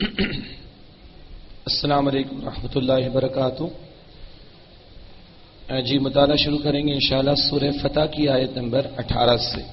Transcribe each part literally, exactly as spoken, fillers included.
السلام علیکم ورحمۃ اللہ وبرکاتہ. جی مطالعہ شروع کریں گے انشاءاللہ سورہ فتح کی آیت نمبر اٹھارہ سے.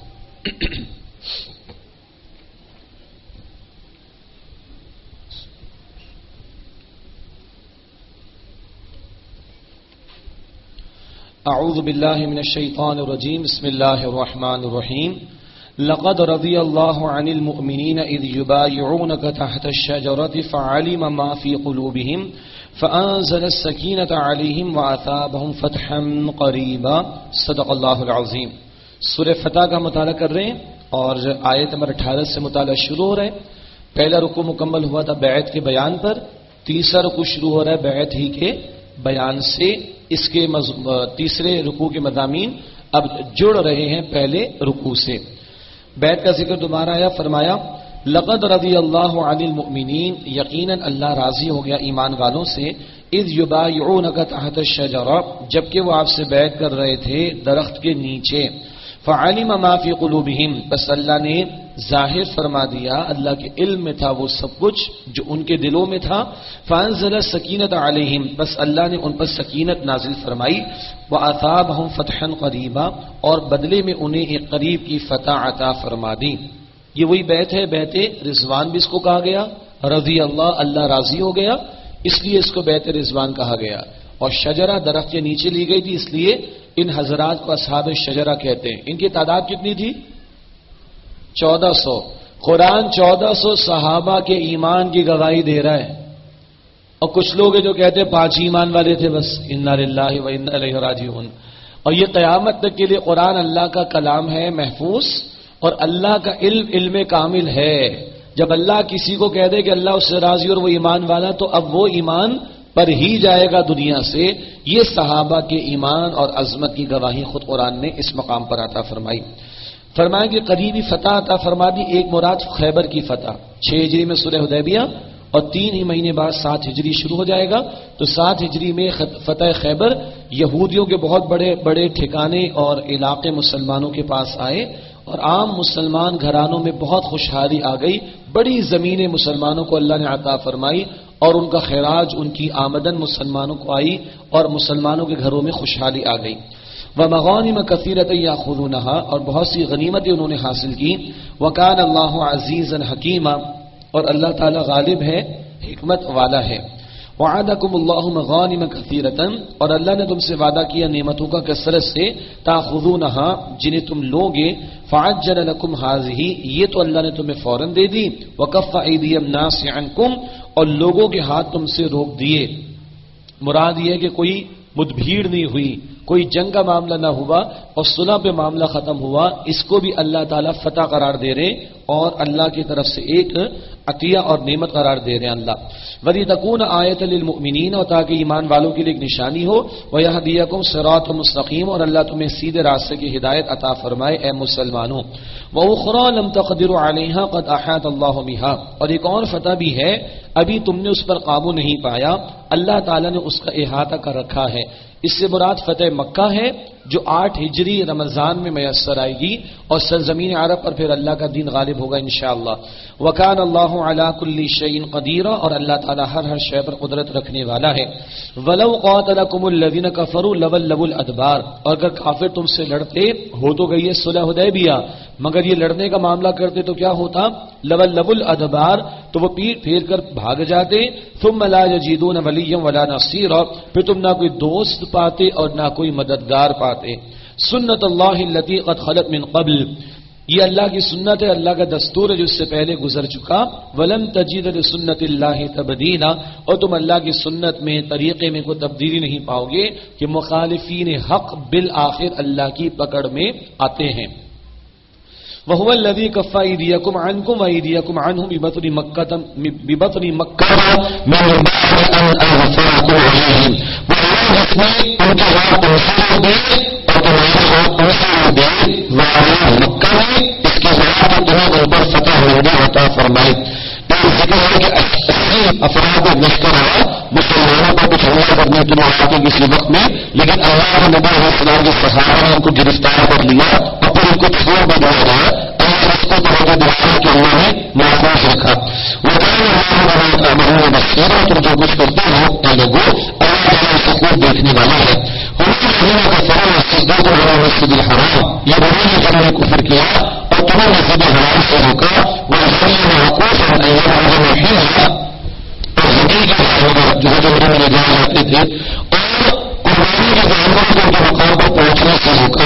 اعوذ باللہ من الشیطان الرجیم. بسم اللہ الرحمن الرحیم. لقد رضی اللہ عن المؤمنین اذ یبایعونک تحت الشجرة فعلم ما فی قلوبهم فانزل السکینة علیہم واثابهم فتحا قریبا. صدق اللہ العظیم. سورہ فتح کا مطالعہ کر رہے ہیں اور آیت نمبر اٹھارہ سے مطالعہ شروع ہو رہا ہے. پہلا رکوع مکمل ہوا تھا بیعت کے بیان پر. تیسرا رکوع شروع ہو رہا ہے بیعت ہی کے بیان سے. اس کے مز... تیسرے رکوع کے مضامین اب جڑ رہے ہیں پہلے رکوع سے. بیعت کا ذکر دوبارہ آیا. فرمایا لقد رضی اللہ عن المؤمنین، یقیناً اللہ راضی ہو گیا ایمان والوں سے. اذ یبایعونک تحت الشجرہ، جبکہ وہ آپ سے بیعت کر رہے تھے درخت کے نیچے. فعلم ما فی قلوبہم، بس اللہ نے ظاہر فرما دیا، اللہ کے علم میں تھا وہ سب کچھ جو ان کے دلوں میں تھا. فانزل السکینۃ علیہم، بس اللہ نے ان پر سکینت نازل فرمائی. واثابہم فتحا قریبا، اور بدلے میں انہیں ایک قریب کی فتح عطا فرما دی. یہ وہی بیعت ہے، بیعت رضوان بھی اس کو کہا گیا. رضی اللہ، اللہ راضی ہو گیا، اس لیے اس کو بیعت رضوان کہا گیا. اور شجرہ درخت کے نیچے لی گئی تھی، اس لیے ان حضرات کو اصحاب شجرہ کہتے ہیں. ان کی تعداد کتنی تھی؟ چودہ سو. قرآن چودہ سو صحابہ کے ایمان کی گواہی دے رہا ہے. اور کچھ لوگ ہیں جو کہتے ہیں پانچ ایمان والے تھے بس. انا للہ و انا الیہ راجعون. اور یہ قیامت تک کے لیے قرآن اللہ کا کلام ہے محفوظ، اور اللہ کا علم علم کامل ہے. جب اللہ کسی کو کہہ دے کہ اللہ اس سے راضی اور وہ ایمان والا، تو اب وہ ایمان پر ہی جائے گا دنیا سے. یہ صحابہ کے ایمان اور عظمت کی گواہی خود قرآن نے اس مقام پر عطا فرمائی. فرمایا کہ قریبی فتح عطا فرما دی. ایک مراد خیبر کی فتح. چھ ہجری میں صلح حدیبیہ، اور تین ہی مہینے بعد سات ہجری شروع ہو جائے گا. تو سات ہجری میں فتح خیبر، یہودیوں کے بہت بڑے بڑے ٹھکانے اور علاقے مسلمانوں کے پاس آئے، اور عام مسلمان گھرانوں میں بہت خوشحالی آ گئی. بڑی زمینیں مسلمانوں کو اللہ نے عطا فرمائی، اور ان کا خراج، ان کی آمدن مسلمانوں کو آئی، اور مسلمانوں کے گھروں میں خوشحالی آ گئی. وَمَغَانِمَ كَثِيرَةً يَأْخُذُونَهَا، اور بہت سی غنیمتیں انہوں نے حاصل کی. وَكَانَ اللَّهُ عَزِيزًا حَكِيمًا، اور اللہ تعالی غالب ہے، حکمت والا ہے. وَعَدَكُمُ اللَّهُ مَغَانِمَ كَثِيرَةً، اور اللہ نے تم سے وعدہ کیا نعمتوں کا کثرت سے. تَأْخُذُونَهَا، جنہیں تم لوگے. فَعَجَّلَ لَكُمْ هَٰذِهِ، یہ تو اللہ نے تمہیں فوراً دے دی. وَكَفَّ أَيْدِيَ النَّاسِ عَنكُمْ، اور لوگوں کے ہاتھ تم سے روک دیے. مراد یہ ہے کہ کوئی مدبھیڑ نہیں ہوئی، کوئی جنگ کا معاملہ نہ ہوا، اور صلح پہ معاملہ ختم ہوا. اس کو بھی اللہ تعالیٰ فتح قرار دے رہے، اور اللہ کی طرف سے ایک عطیہ اور نعمت قرار دے رہے ہیں اللہ. وَلِتَكُونَ آیَةً لِلْمُؤْمِنِينَ، اور تاکہ ایمان والوں کے لیے ایک نشانی ہو. وَيَهْدِيَكُمْ صِرَاطًا مُسْتَقِيمًا، اور اللہ تمہیں سیدھے راستے کی ہدایت عطا فرمائے اے مسلمانوں. وَأُخْرَىٰ لَمْ تَقْدِرُوا عَلَيْهَا قَدْ أَحَاطَ اللَّهُ بِهَا، اور ایک اور فتح بھی ہے، ابھی تم نے اس پر قابو نہیں پایا، اللہ تعالیٰ نے اس کا احاطہ کر رکھا ہے. اس سے مراد فتح مکہ ہے، جو آٹھ ہجری رمضان میں میسر آئے گی، اور سرزمین عرب پر پھر اللہ کا دین غالب ہوگا انشاءاللہ. وَكَانَ اللَّهُ عَلَىٰ كُلِّ شَيْءٍ قَدِيرًا، اور اللہ تعالیٰ ہر ہر شے پر قدرت رکھنے والا ہے. وَلَوْ قَاتَلَكُمُ الَّذِينَ كَفَرُوا لَوَلَّوُا الْأَدْبَارَ، اور اگر کافر تم سے لڑتے، ہو تو گئی ہے صلح حدیبیہ، مگر یہ لڑنے کا معاملہ کرتے تو کیا ہوتا؟ لَوَلَّوُا الْأَدْبَارَ، تو وہ پیٹ پھیر کر بھاگ جاتے. ثُمَّ لَا يَجِدُونَ وَلِيًّا وَلَا نَصِيرًا، پھر تم نہ کوئی دوست پاتے اور نہ کوئی مددگار پاتے. سنت اللہ التي قد خلت من قبل، یہ اللہ کی سنت ہے، اللہ کا دستور ہے جو اس سے پہلے گزر چکا. ولن تجد لسنت اللہ تبدیلا، اور تم اللہ کی سنت میں، طریقے میں کوئی تبدیلی نہیں پاؤ گے کہ مخالفین حق بالآخر اللہ کی پکڑ میں آتے ہیں. وَهُوَ الَّذِي كَفَّ أَيْدِيَكُمْ عَنكُمْ وَأَيْدِيَكُمْ عَنْهُمْ بِبَطْنِ مَكَّةَ بِبَطْنِ مَكَّةَ مِنْ بَعْدِ أَنْ أَظْفَرَكُمْ عَلَيْهِمْ، ان کے ہاتھ انصار دے اور تمہارے ہاتھ انصار دے وعلیٰ مکہ میں، اس کے ذریعے تمہیں ان پر فتح ہونے عطا فرمائی. یہ ذکر ہے کہ اسی افراد لشکر آیا مسلمانوں پر کچھ حملہ کرنے کے لیے آتے کسی وقت میں، لیکن اللہ کے نبی علیہ السلام کے صحابہ نے ان کو گرفتار کر لیا اور پھر ان کو چھوڑ بھی دیا گیا. اللہ اس کو توجہ دلایا کہ اللہ نے محفوظ رکھا. وَكَانَ اللَّهُ کرتے ہو اے لوگوں اللہ تعالیٰ اس کو خوب دیکھنے والا ہے. مسجد الحرام یہ وہی ہے جنہوں نے کفر کیا اور تمہیں مسجد حرام سے روکا وہ معقوف اور زمین کے جو جو میں جانے جاتے تھے اور قربانی کے جانوروں کو ان کے مقام پر پہنچنے سے روکا.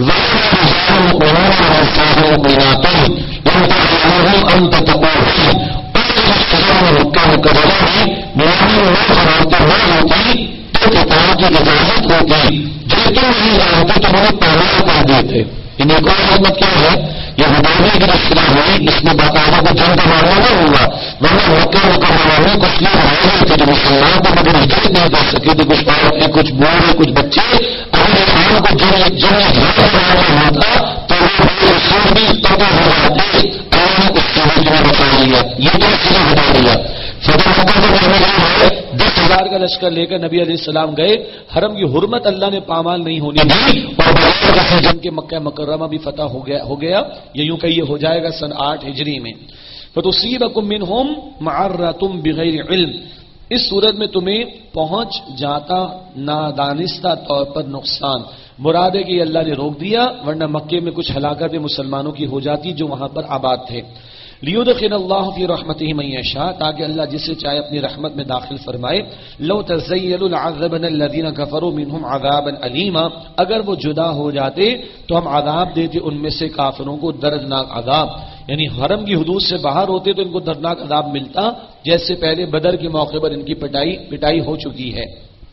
کی اجازت ہوتی جو تم نہیں جانتے تو انہیں پہلا کر دیتے. ان ایک اور حکمت کیا ہے یہ حدیبیہ کی رسالہ ہوئی اس میں باقاعدہ کو جنگ کا معاملہ نہ ہوا ورنہ مکہ مکرمہ میں کچھ لوگ رہے تھے جو مسلمان کو مگر ہجرت نہیں کر سکے تھے. کچھ عورتیں کچھ بوڑھے کچھ بچے اگر ایمان کو جنگ جنگ معاملہ ہوتا تو وہ رسول بھی قتل ہو جاتے. اللہ نے اس چیز میں بتا لیا یہ تو سیدھا ہٹا دیا. فتح مکہ کا معاملہ ہے دس ہزار کا لشکر لے کر نبی علیہ السلام گئے. حرم کی حرمت اللہ نے پامال نہیں ہونے دی اور جن کے مکہ مکرمہ بھی فتح ہو گیا ہو گیا یہ یوں کہ یہ ہو جائے گا سن آٹھ ہجری میں. فتصیبکم منہم معرۃ بغیر علم اس صورت میں تمہیں پہنچ جاتا نادانستہ طور پر نقصان. مراد ہے کہ اللہ نے روک دیا ورنہ مکے میں کچھ ہلاکتیں مسلمانوں کی ہو جاتی جو وہاں پر آباد تھے. لیدخل اللہ فی رحمتہ من یشاء تاکہ اللہ جسے چاہے اپنی رحمت میں داخل فرمائے. لو تزیلوا لعذبنا الذین کفروا منہم عذابا علیما اگر وہ جدا ہو جاتے تو ہم عذاب دیتے ان میں سے کافروں کو دردناک عذاب. یعنی حرم کی حدود سے باہر ہوتے تو ان کو دردناک عذاب ملتا جیسے پہلے بدر کے موقع پر ان کی پٹائی پٹائی ہو چکی ہے.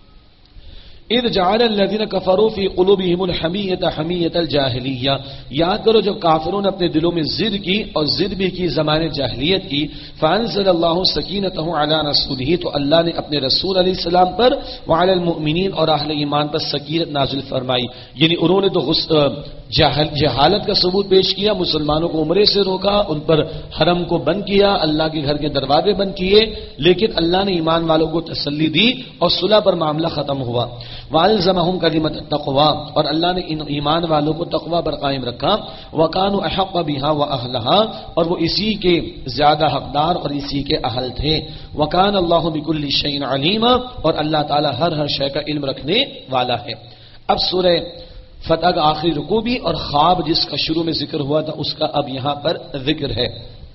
اذ جعل الذين كفروا في قلوبهم الحمية حمية الجاهلية یاد کرو جب کافروں نے اپنے دلوں میں ضد کی اور ضد بھی کی زمانے جاہلیت کی. فانزل الله سکینته على رسوله تو اللہ نے اپنے رسول علیہ السلام پر وعلى المؤمنین اور اہل ایمان پر سکینت نازل فرمائی. یعنی انہوں نے تو جہل جہالت کا ثبوت پیش کیا مسلمانوں کو عمرے سے روکا ان پر حرم کو بند کیا اللہ کے گھر کے دروازے بند کیے لیکن اللہ نے ایمان والوں کو تسلی دی اور صلح پر معاملہ ختم ہوا. وَأَلْزَمَهُمْ كَلِمَةَ التَّقْوَى اور اللہ نے ان ایمان والوں کو تقوی پر قائم رکھا. وَكَانُوا أَحَقَّ بِهَا وَأَهْلَهَا اور وہ اسی کے زیادہ حقدار اور اسی کے اہل تھے. وَكَانَ اللَّهُ بِكُلِّ شَيْءٍ عَلِيمًا اور اللہ تعالی ہر ہر شے کا علم رکھنے والا ہے. اب سورہ فتح کا آخری رکوع بھی اور خواب جس کا شروع میں ذکر ہوا تھا اس کا اب یہاں پر ذکر ہے.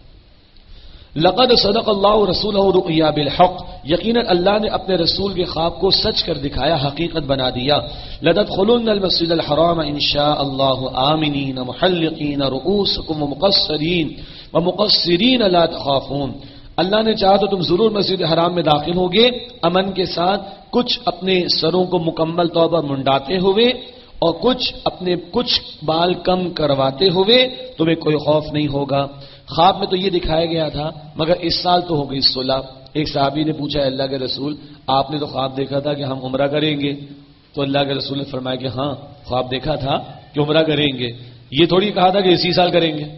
لقد صدق اللہ رسولہ رؤیا بالحق یقیناً اللہ نے اپنے رسول کے خواب کو سچ کر دکھایا حقیقت بنا دیا. لتدخلن المسجد الحرام ان شاء اللہ آمنین محلقین رؤوسکم ومقصرین ومقصرین لا تخافون اللہ نے چاہا تو تم ضرور مسجد حرام میں داخل ہوگے امن کے ساتھ کچھ اپنے سروں کو مکمل طور پر منڈاتے ہوئے اور کچھ اپنے کچھ بال کم کرواتے ہوئے تمہیں کوئی خوف نہیں ہوگا. خواب میں تو یہ دکھایا گیا تھا مگر اس سال تو ہو گئی صلح. ایک صحابی نے پوچھا اللہ کے رسول آپ نے تو خواب دیکھا تھا کہ ہم عمرہ کریں گے تو اللہ کے رسول نے فرمایا کہ ہاں خواب دیکھا تھا کہ عمرہ کریں گے یہ تھوڑی کہا تھا کہ اسی سال کریں گے.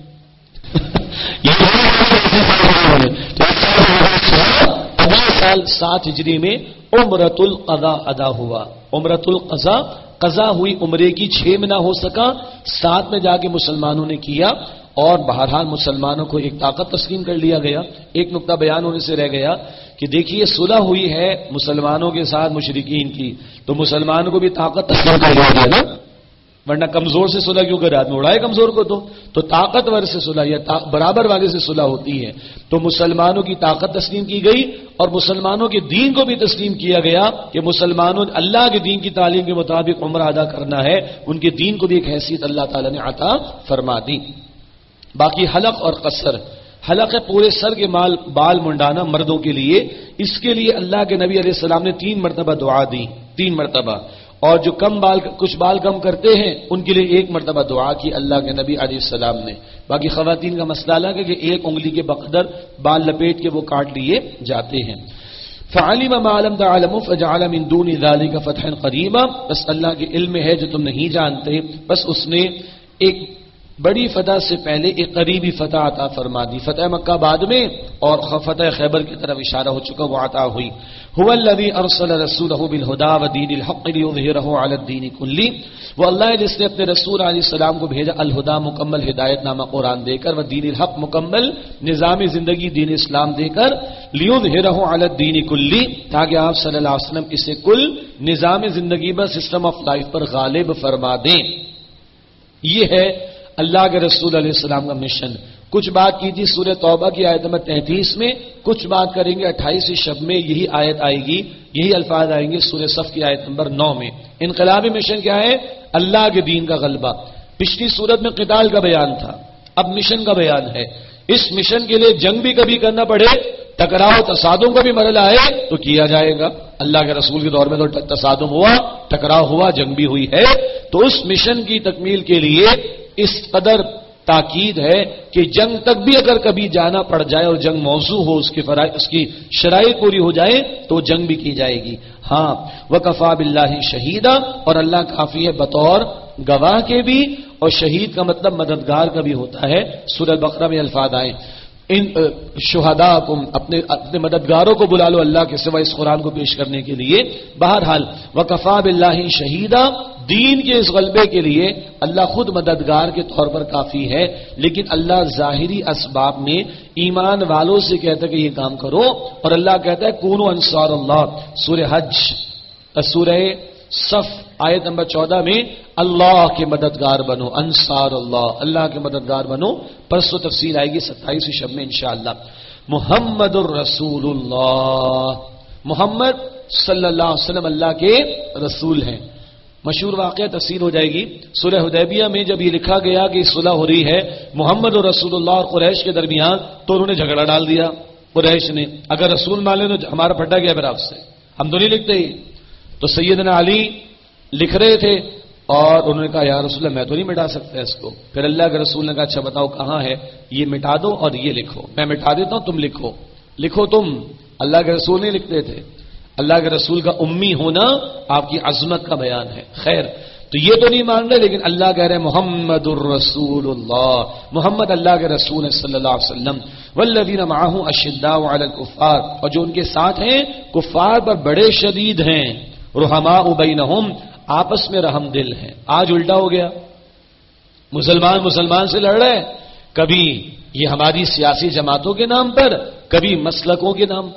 اگلے سال سات ہجری میں عمرۃ القضاء ادا ہوا. عمرۃ القضاء قضا ہوئی عمرے کی چھ میں نہ ہو سکا سات میں جا کے مسلمانوں نے کیا اور بہرحال مسلمانوں کو ایک طاقت تسلیم کر لیا گیا. ایک نقطہ بیان ہونے سے رہ گیا کہ دیکھیے صلح ہوئی ہے مسلمانوں کے ساتھ مشرکین کی تو مسلمانوں کو بھی طاقت تسلیم کر لیا گیا نا ورنہ کمزور سے صلح کیوں کرے آدمی اڑائے کمزور کو تو تو طاقتور سے صلح یا برابر والے سے صلح ہوتی ہے. تو مسلمانوں کی طاقت تسلیم کی گئی اور مسلمانوں کے دین کو بھی تسلیم کیا گیا کہ مسلمانوں اللہ کے دین کی تعلیم کے مطابق عمرہ ادا کرنا ہے. ان کے دین کو بھی ایک حیثیت اللہ تعالی نے عطا فرما دی. باقی حلق اور قصر حلق ہے پورے سر کے مال بال منڈانا مردوں کے لیے. اس کے لیے اللہ کے نبی علیہ السلام نے تین مرتبہ دعا دی تین مرتبہ اور جو کم بال کچھ بال کم کرتے ہیں ان کے لیے ایک مرتبہ دعا کی اللہ کے نبی علیہ السلام نے. باقی خواتین کا مسئلہ الگ ہے کہ ایک انگلی کے بقدر بال لپیٹ کے وہ کاٹ لیے جاتے ہیں. فعلم ما لم تعلموا فجعل من دون ذلك فتحا قريبا بس اللہ کے علم میں ہے جو تم نہیں جانتے بس اس نے ایک بڑی فتح سے پہلے ایک قریبی فتح عطا فرما دی. فتح مکہ بعد میں اور فتح خیبر کی طرف اشارہ ہو چکا وہ عطا ہوئی. هو الذي ارسل رسوله بالهدى ودين الحق ليظهره على الدين كله وہ اللہ ہے جس نے اپنے رسول علیہ السلام کو بھیجا الہدا مکمل ہدایت نامہ قرآن دے کر و دین الحق مکمل نظام زندگی دین اسلام دے کر لیظہرہ علی الدین کلی، تاکہ آپ صلی اللہ علیہ وسلم اسے کل نظام زندگی پر، سسٹم آف لائف پر غالب فرما دیں۔ یہ ہے اللہ کے رسول علیہ السلام کا مشن۔ کچھ بات کی تھی سورہ توبہ کی آیت نمبر تینتیس میں، کچھ بات کریں گے اٹھائیسویں شب میں، یہی آیت آئے گی، یہی الفاظ آئیں گے سورہ صف کی آیت نمبر نو میں۔ انقلابی مشن کیا ہے؟ اللہ کے دین کا غلبہ۔ پچھلی سورت میں قتال کا بیان تھا، اب مشن کا بیان ہے۔ اس مشن کے لیے جنگ بھی کبھی کرنا پڑے، ٹکراؤ تصادم کا بھی مرحلہ آئے تو کیا جائے گا۔ اللہ کے رسول کے دور میں تو تصادم ہوا، ٹکراؤ ہوا، جنگ بھی ہوئی ہے۔ تو اس مشن کی تکمیل کے لیے اس قدر تاکید ہے کہ جنگ تک بھی اگر کبھی جانا پڑ جائے اور جنگ موضوع ہو، اس کی فرائض، اس کی شرائط پوری ہو جائے تو جنگ بھی کی جائے گی۔ ہاں وکفا باللہ شہیدا، اور اللہ کافی ہے بطور گواہ کے بھی، اور شہید کا مطلب مددگار کا بھی ہوتا ہے۔ سورہ بقرہ میں الفاظ آئے ان شہداءکم، اپنے اپنے مددگاروں کو بلا لو اللہ کے سوا اس قرآن کو پیش کرنے کے لیے۔ بہرحال وکفا باللہ شہیدا، دین کے اس غلبے کے لیے اللہ خود مددگار کے طور پر کافی ہے، لیکن اللہ ظاہری اسباب میں ایمان والوں سے کہتا ہے کہ یہ کام کرو، اور اللہ کہتا ہے کونوا انصار اللہ۔ سورہ حج، سورہ صف آیت نمبر چودہ میں اللہ کے مددگار بنو، انصار اللہ، اللہ کے مددگار بنو۔ پرسوں تفصیل آئے گی ستائیسویں شب میں انشاءاللہ۔ محمد الرسول اللہ، محمد صلی اللہ علیہ وسلم اللہ کے رسول ہیں۔ مشہور واقعہ تفصیل ہو جائے گی سورہ حدیبیہ میں، جب یہ لکھا گیا کہ صلح ہو رہی ہے محمد اور رسول اللہ اور قریش کے درمیان، تو انہوں نے جھگڑا ڈال دیا قریش نے، اگر رسول مان لیں تو ہمارا پھٹا گیا پھر آپ سے، ہم تو نہیں لکھتے ہی۔ تو سیدنا علی لکھ رہے تھے اور انہوں نے کہا یا رسول اللہ میں تو نہیں مٹا سکتا اس کو۔ پھر اللہ کے رسول نے کہا اچھا بتاؤ کہاں ہے، یہ مٹا دو اور یہ لکھو، میں مٹا دیتا ہوں تم لکھو، لکھو تم۔ اللہ کے رسول نہیں لکھتے تھے، اللہ کے رسول کا امی ہونا آپ کی عظمت کا بیان ہے۔ خیر، تو یہ تو نہیں مان رہے، لیکن اللہ کہہ رہے محمد الرسول اللہ، محمد اللہ کے رسول ہیں صلی اللہ علیہ وسلم۔ والذین معہ اشداء علی الکفار، اور جو ان کے ساتھ ہیں کفار پر بڑے شدید ہیں، رحماء بینہم، آپس میں رحم دل ہیں۔ آج الٹا ہو گیا، مسلمان مسلمان سے لڑ رہے، کبھی یہ ہماری سیاسی جماعتوں کے نام پر، کبھی مسلکوں کے نام۔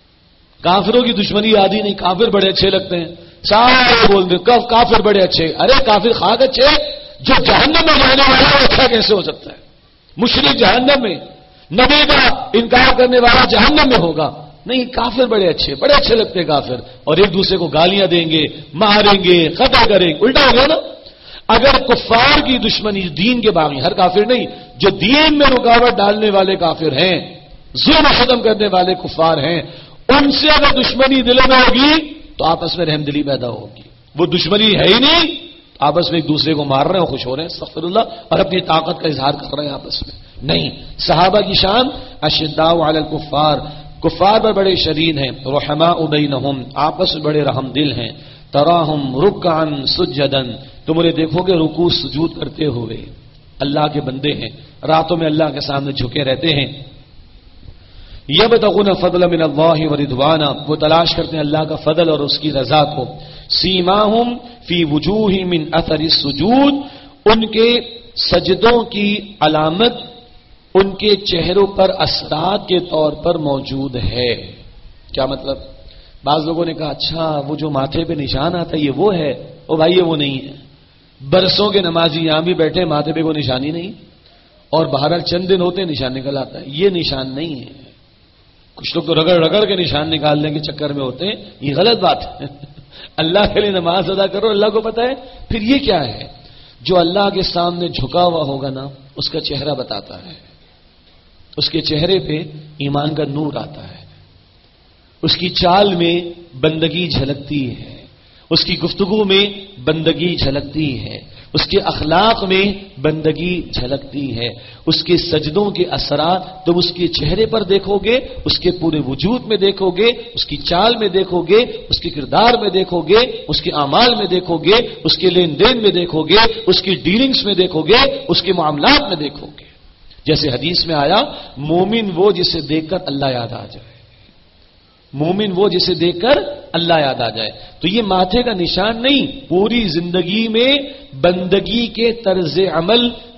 کافروں کی دشمنی یاد ہی نہیں، کافر بڑے اچھے لگتے ہیں، سارے بولتے ہیں کافر بڑے اچھے۔ ارے کافر خاک اچھے، جو جہنم میں جانے والا ہے اچھا کیسے ہو سکتا ہے؟ مشرک جہنم میں، نبی کا انکار کرنے والا جہنم میں ہوگا۔ نہیں، کافر بڑے اچھے، بڑے اچھے لگتے ہیں کافر، اور ایک دوسرے کو گالیاں دیں گے، ماریں گے، قتل کریں گے، الٹا ہو گیا نا۔ اگر کفار کی دشمنی دین کے باغی، ہر کافر نہیں، جو دین میں رکاوٹ ڈالنے والے کافر ہیں، ظلم ختم کرنے والے کفار ہیں، ان سے اگر دشمنی دلوں میں ہوگی تو آپس میں رحم دلی پیدا ہوگی۔ وہ دشمنی ہے ہی نہیں، آپس میں ایک دوسرے کو مار رہے ہیں، خوش ہو رہے ہیں استغفر اللہ، اور اپنی طاقت کا اظہار کر رہے ہیں آپس میں۔ نہیں، صحابہ کی شان اشداء علی الکفار، کفار پر بڑے شدید ہیں، رحماء بینہم، آپس میں بڑے رحم دل ہیں۔ تراہم رکعا سجدا، تم انہیں دیکھو گے رکوع سجود کرتے ہوئے، اللہ کے بندے ہیں، راتوں میں اللہ کے سامنے جھکے رہتے ہیں۔ یبتغون فضلا من اللہ ورضوانا، وہ تلاش کرتے ہیں اللہ کا فضل اور اس کی رضا کو۔ سیماہم فی وجوہہم من اثر السجود، ان کے سجدوں کی علامت ان کے چہروں پر اثرات کے طور پر موجود ہے۔ کیا مطلب؟ بعض لوگوں نے کہا اچھا وہ جو ماتھے پہ نشان آتا ہے یہ وہ ہے، او بھائی یہ وہ نہیں ہے، برسوں کے نمازی یہاں بھی بیٹھے ماتھے پہ کوئی نشانی نہیں، اور بہرحال چند دن ہوتے نشان نکل آتا ہے، یہ نشان نہیں ہے۔ کچھ لوگ تو رگڑ رگڑ کے نشان نکالنے کے چکر میں ہوتے ہیں، یہ غلط بات ہے۔ اللہ کے لیے نماز ادا کرو، اللہ کو پتا ہے۔ پھر یہ کیا ہے؟ جو اللہ کے سامنے جھکا ہوا ہوگا نا، اس کا چہرہ بتاتا ہے، اس کے چہرے پہ ایمان کا نور آتا ہے، اس کی چال میں بندگی جھلکتی ہے، اس کی گفتگو میں بندگی جھلکتی ہے، اس کے اخلاق میں بندگی جھلکتی ہے، اس کے سجدوں کے اثرات تم اس کے چہرے پر دیکھو گے، اس کے پورے وجود میں دیکھو گے، اس کی چال میں دیکھو گے، اس کے کردار میں دیکھو گے، اس کے اعمال میں دیکھو گے، اس کے لین دین میں دیکھو گے، اس کی ڈیلنگز میں دیکھو گے، اس کے معاملات میں دیکھو گے۔ جیسے حدیث میں آیا مومن وہ جسے دیکھ کر اللہ یاد آ جائے، مومن وہ جسے دیکھ کر اللہ یاد آ جائے۔ تو یہ ماتھے کا نشان نہیں، پوری زندگی میں بندگی کے طرز عمل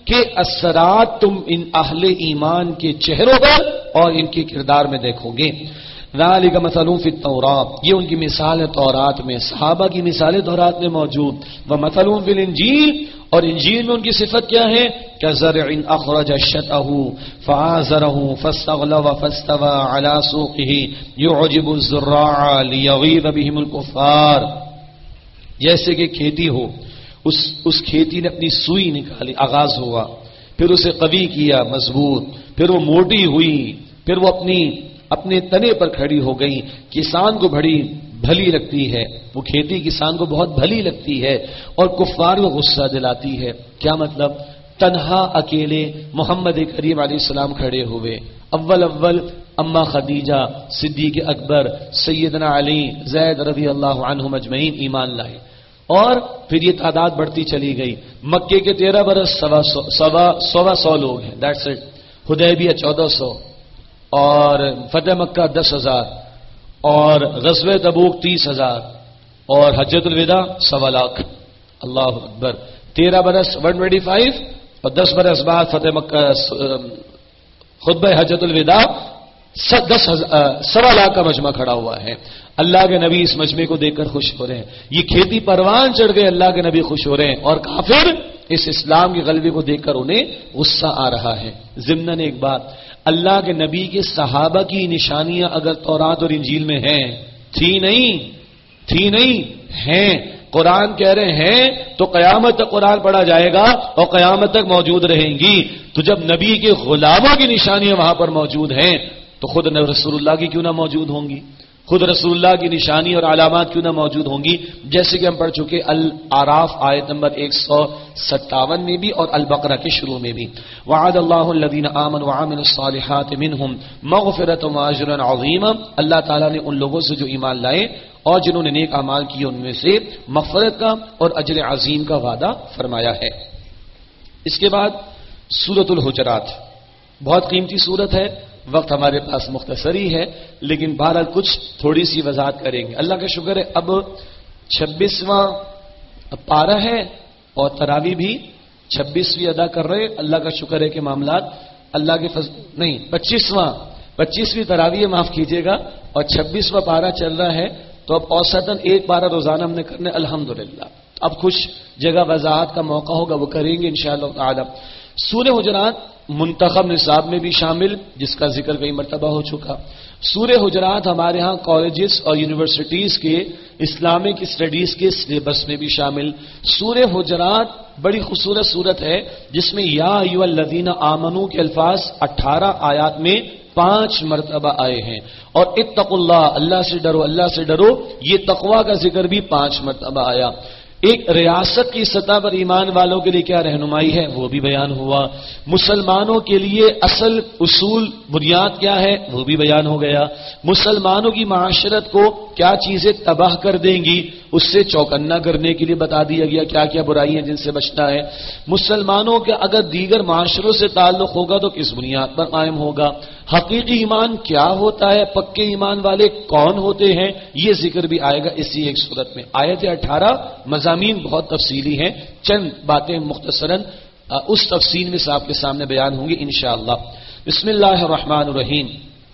کے اثرات تم ان اہل ایمان کے چہروں پر اور ان کے کردار میں دیکھو گے. ذالک مثل فی التوراۃ، یہ ان کی مثال ہے تورات میں، صحابہ کی مثالیں تورات میں موجود. ومثل فی الانجیل، اور انجیل میں ان کی صفت کیا ہے؟ کزرع اخرج شطأہ فآزرہ فاستغلظ فاستوى علی سوقہ یعجب الزراع لیغیظ بہم الکفار. جیسے کہ کھیتی ہو، اس اس کھیتی نے اپنی سوئی نکالی، آغاز ہوا، پھر اسے قوی کیا، مضبوط، پھر وہ موٹی ہوئی، پھر وہ اپنی اپنے تنے پر کھڑی ہو گئی. کسان کو بڑی بھلی لگتی ہے وہ کھیتی، کسان کو بہت بھلی لگتی ہے اور کفار کو غصہ دلاتی ہے. کیا مطلب؟ تنہا اکیلے محمد کریم علیہ السلام کھڑے ہوئے، اول اول اما خدیجہ، صدیق اکبر، سیدنا علی، زید رضی اللہ عنہم اجمعین ایمان لائے، اور پھر یہ تعداد بڑھتی چلی گئی. مکے کے تیرہ برس سوا سو سوا سوا سو لوگ ہیں، دیٹس اٹ. حدیبیہ چودہ سو، اور فتح مکہ دس ہزار، اور غزوہ تبوک تیس ہزار، اور حجۃ الوداع سوا لاکھ. اللہ اکبر. تیرہ برس ون ٹوینٹی فائیو، اور دس برس بعد فتح مکہ خطبہ حجۃ الوداع دس سوا لاکھ کا مجمع کھڑا ہوا ہے. اللہ کے نبی اس مجمع کو دیکھ کر خوش ہو رہے ہیں. یہ کھیتی پروان چڑھ گئے، اللہ کے نبی خوش ہو رہے ہیں، اور کافر اس اسلام کے غلبے کو دیکھ کر انہیں غصہ آ رہا ہے. ضمناً ایک بات، اللہ کے نبی کے صحابہ کی نشانیاں اگر تورات اور انجیل میں ہیں، تھی نہیں تھی نہیں ہیں، قرآن کہہ رہے ہیں تو قیامت تک قرآن پڑھا جائے گا اور قیامت تک موجود رہیں گی. تو جب نبی کے غلاموں کی نشانیاں وہاں پر موجود ہیں تو خود رسول اللہ کی کیوں نہ موجود ہوں گی؟ خود رسول اللہ کی نشانی اور علامات کیوں نہ موجود ہوں گی؟ جیسے کہ ہم پڑھ چکے الاعراف آیت نمبر ایک سو ستاون میں بھی اور البقرہ کے شروع میں بھی. وعد اللہ الذین آمنوا وعملوا الصالحات منہم مغفرۃ واجرا عظیما. اللہ تعالیٰ نے ان لوگوں سے جو ایمان لائے اور جنہوں نے نیک اعمال کیے ان میں سے مغفرت کا اور اجر عظیم کا وعدہ فرمایا ہے. اس کے بعد سورۃ الحجرات، بہت قیمتی سورت ہے، وقت ہمارے پاس مختصر ہی ہے، لیکن بہرحال کچھ تھوڑی سی وضاحت کریں گے. اللہ کا شکر ہے اب چھبیسواں پارہ ہے اور تراوی بھی چھبیسویں ادا کر رہے. اللہ کا شکر ہے کہ معاملات اللہ کے فضل نہیں پچیسواں پچیسویں تراوی ہے، معاف کیجیے گا، اور چھبیسواں پارہ چل رہا ہے. تو اب اوسطاً ایک پارہ روزانہ ہم نے کرنے الحمدللہ. اب کچھ جگہ وضاحت کا موقع ہوگا وہ کریں گے انشاءاللہ تعالی. سورہ حجرات منتخب نصاب میں بھی شامل، جس کا ذکر کئی مرتبہ ہو چکا. سورہ حجرات ہمارے ہاں کالجز اور یونیورسٹیز کے اسلامک اسٹڈیز کے سلیبس میں بھی شامل. سورہ حجرات بڑی خوبصورت سورت ہے جس میں یا ایھا الذین آمنو کے الفاظ اٹھارہ آیات میں پانچ مرتبہ آئے ہیں، اور اتقوا اللہ، اللہ سے ڈرو، اللہ سے ڈرو، یہ تقوی کا ذکر بھی پانچ مرتبہ آیا. ایک ریاست کی سطح پر ایمان والوں کے لیے کیا رہنمائی ہے وہ بھی بیان ہوا. مسلمانوں کے لیے اصل اصول بنیاد کیا ہے وہ بھی بیان ہو گیا. مسلمانوں کی معاشرت کو کیا چیزیں تباہ کر دیں گی اس سے چوکنا کرنے کے لیے بتا دیا گیا، کیا کیا برائی ہیں جن سے بچنا ہے. مسلمانوں کے اگر دیگر معاشروں سے تعلق ہوگا تو کس بنیاد پر قائم ہوگا. حقیقی ایمان کیا ہوتا ہے، پکے ایمان والے کون ہوتے ہیں، یہ ذکر بھی آئے گا اسی ایک صورت میں. آیت اٹھارہ مضامین بہت تفصیلی ہیں، چند باتیں مختصراً اس تفصیل میں سے آپ کے سامنے بیان ہوں گی انشاءاللہ. بسم اللہ الرحمن الرحیم.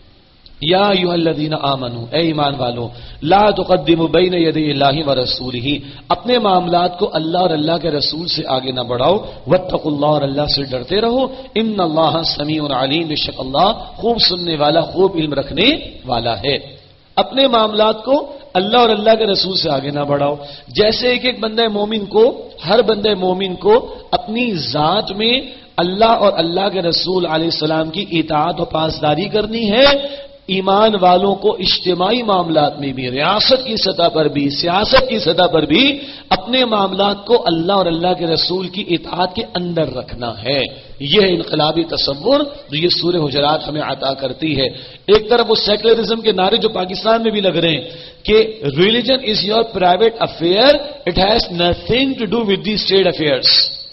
یا ایھا الذین آمنو، اے ایمان والو، لا تقدموا بین یدی اللہ ورسولہ، اپنے معاملات کو اللہ اور اللہ کے رسول سے آگے نہ بڑھاؤ. واتقوا اللہ، اور اللہ سے ڈرتے رہو. ان اللہ سمیع علیم، بے شک اللہ خوب سننے والا، خوب علم رکھنے والا ہے. اپنے معاملات کو اللہ اور اللہ کے رسول سے آگے نہ بڑھاؤ. جیسے ایک ایک بندہ مومن کو، ہر بندہ مومن کو اپنی ذات میں اللہ اور اللہ کے رسول علیہ السلام کی اطاعت و پاسداری کرنی ہے، ایمان والوں کو اجتماعی معاملات میں بھی، ریاست کی سطح پر بھی، سیاست کی سطح پر بھی اپنے معاملات کو اللہ اور اللہ کے رسول کی اطاعت کے اندر رکھنا ہے. یہ انقلابی تصور جو یہ سورہ حجرات ہمیں عطا کرتی ہے. ایک طرف وہ سیکولرزم کے نعرے جو پاکستان میں بھی لگ رہے ہیں کہ religion is your private affair, it has nothing to do with the state affairs.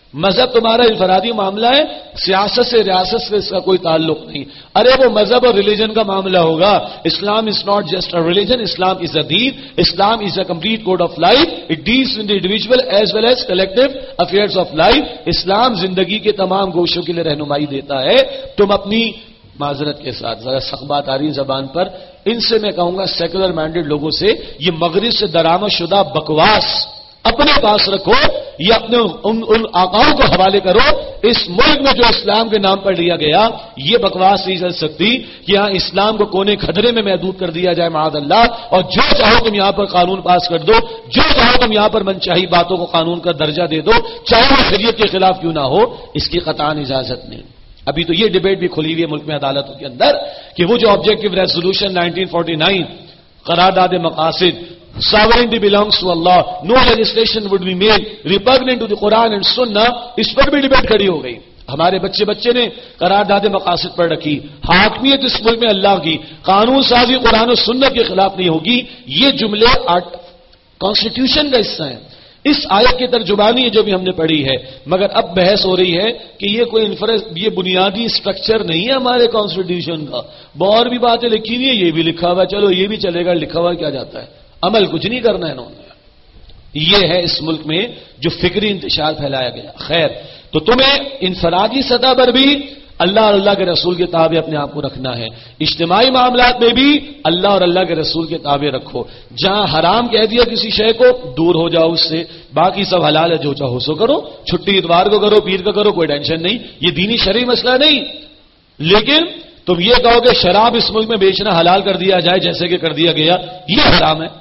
مذہب تمہارا انفرادی معاملہ ہے، سیاست سے ریاست سے اس کا کوئی تعلق نہیں. ارے وہ مذہب اور ریلیجن کا معاملہ ہوگا. Islam is not just a religion, Islam is a دین، Islam is a complete code of life. It deals with the individual as well as collective affairs of life. اسلام زندگی کے تمام گوشوں کے لیے رہنمائی دیتا ہے. تم اپنی معذرت کے ساتھ ذرا سخت بات آ رہی زبان پر، ان سے میں کہوں گا سیکولر مائنڈیڈ لوگوں سے، یہ مغرب سے درآمد شدہ بکواس اپنے پاس رکھو، یہ اپنے ان, ان آقاؤں کو حوالے کرو. اس ملک میں جو اسلام کے نام پر لیا گیا، یہ بکواس نہیں چل سکتی کہ یہاں اسلام کو کونے کھدرے میں محدود کر دیا جائے معاذ اللہ، اور جو چاہو تم یہاں پر قانون پاس کر دو، جو چاہو تم یہاں پر منچاہی باتوں کو قانون کا درجہ دے دو، چاہے وہ شریعت کے خلاف کیوں نہ ہو. اس کی قطعاً اجازت نہیں. ابھی تو یہ ڈیبیٹ بھی کھلی ہوئی ہے ملک میں عدالتوں کے اندر کہ وہ جو objective resolution nineteen forty nine قرارداد مقاصد sovereignty belongs to Allah, no legislation would be made repugnant to the Quran and Sunnah، اس پر بھی ڈیبیٹ کھڑی ہو گئی. ہمارے بچے بچے نے قرارداد مقاصد پر رکھی. حاکمیت اس ملک میں اللہ کی، قانون سازی قرآن و سنت کے خلاف نہیں ہوگی. یہ جملے کانسٹیٹیوشن کا حصہ ہیں. اس آیت کی ترجمانی ہے جو بھی ہم نے پڑھی ہے، مگر اب بحث ہو رہی ہے کہ یہ کوئی انفرنس، یہ بنیادی اسٹرکچر نہیں ہے ہمارے کانسٹیٹیوشن کا. اور بھی باتیں لکھی ہوئی ہیں، یہ بھی لکھا ہوا، چلو یہ بھی چلے گا، لکھا ہوا کیا جاتا ہے، عمل کچھ نہیں کرنا ہے انہوں نے. یہ ہے اس ملک میں جو فکری انتشار پھیلایا گیا. خیر، تو تمہیں انفرادی سطح پر بھی اللہ اور اللہ کے رسول کے تابع اپنے آپ کو رکھنا ہے. اجتماعی معاملات میں بھی اللہ اور اللہ کے رسول کے تابع رکھو. جہاں حرام کہہ دیا کسی شے کو، دور ہو جاؤ اس سے. باقی سب حلال ہے، جو چاہو سو کرو. چھٹی اتوار کو کرو، پیر کا کرو، کوئی ٹینشن نہیں. یہ دینی شرعی مسئلہ نہیں. لیکن تم یہ کہو کہ شراب اس ملک میں بیچنا حلال کر دیا جائے جیسے کہ کر دیا گیا، یہ حرام ہے.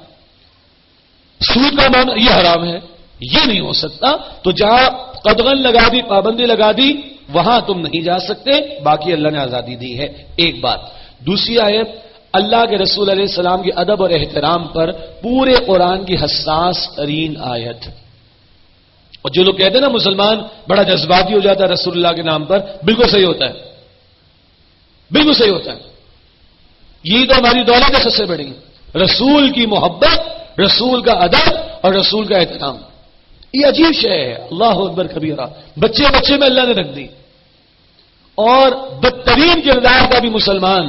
سود کا معنی یہ حرام ہے، یہ نہیں ہو سکتا. تو جہاں قدغن لگا دی، پابندی لگا دی، وہاں تم نہیں جا سکتے. باقی اللہ نے آزادی دی ہے. ایک بات. دوسری آیت اللہ کے رسول علیہ السلام کے ادب اور احترام پر پورے قرآن کی حساس ترین آیت. اور جو لوگ کہتے ہیں نا مسلمان بڑا جذباتی ہو جاتا ہے رسول اللہ کے نام پر، بالکل صحیح ہوتا ہے، بالکل صحیح ہوتا ہے. یہی تو ہماری دولت ہے سب سے بڑی، رسول کی محبت، رسول کا ادب اور رسول کا احترام. یہ عجیب شے ہے. اللہ اکبر کبیرہ. بچے بچے میں اللہ نے رکھ دی. اور بدترین کردار کا بھی مسلمان،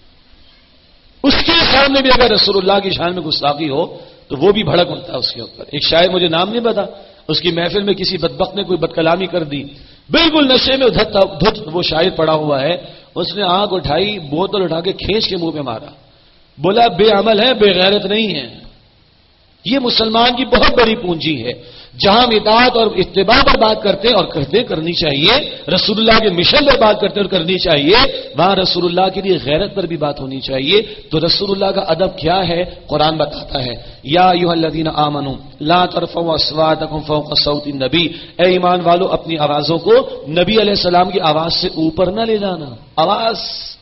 اس کے سامنے بھی اگر رسول اللہ کی شان میں گستاخی ہو تو وہ بھی بھڑک اٹھتا ہے اس کے اوپر. ایک شاعر، مجھے نام نہیں پتا، اس کی محفل میں کسی بدبخت نے کوئی بدکلامی کر دی، بالکل نشے میں دھت دھت وہ شاعر پڑا ہوا ہے. اس نے آنکھ اٹھائی، بوتل اٹھا کے کھینچ کے منہ پہ مارا، بولا بے عمل ہے، بے غیرت نہیں ہے. یہ مسلمان کی بہت بڑی پونجی ہے. جہاں ہم اطاعت اور اتباع پر بات کرتے ہیں اور کرتے کرنی چاہیے، رسول اللہ کے مشن پر بات کرتے اور کرنی چاہیے، وہاں رسول اللہ کے لیے غیرت پر بھی بات ہونی چاہیے. تو رسول اللہ کا ادب کیا ہے؟ قرآن بتاتا ہے، یا ایھا الذین آمنوا لا ترفعوا اصواتکم فوق صوت النبی. اے ایمان والو، اپنی آوازوں کو نبی علیہ السلام کی آواز سے اوپر نہ لے جانا. آواز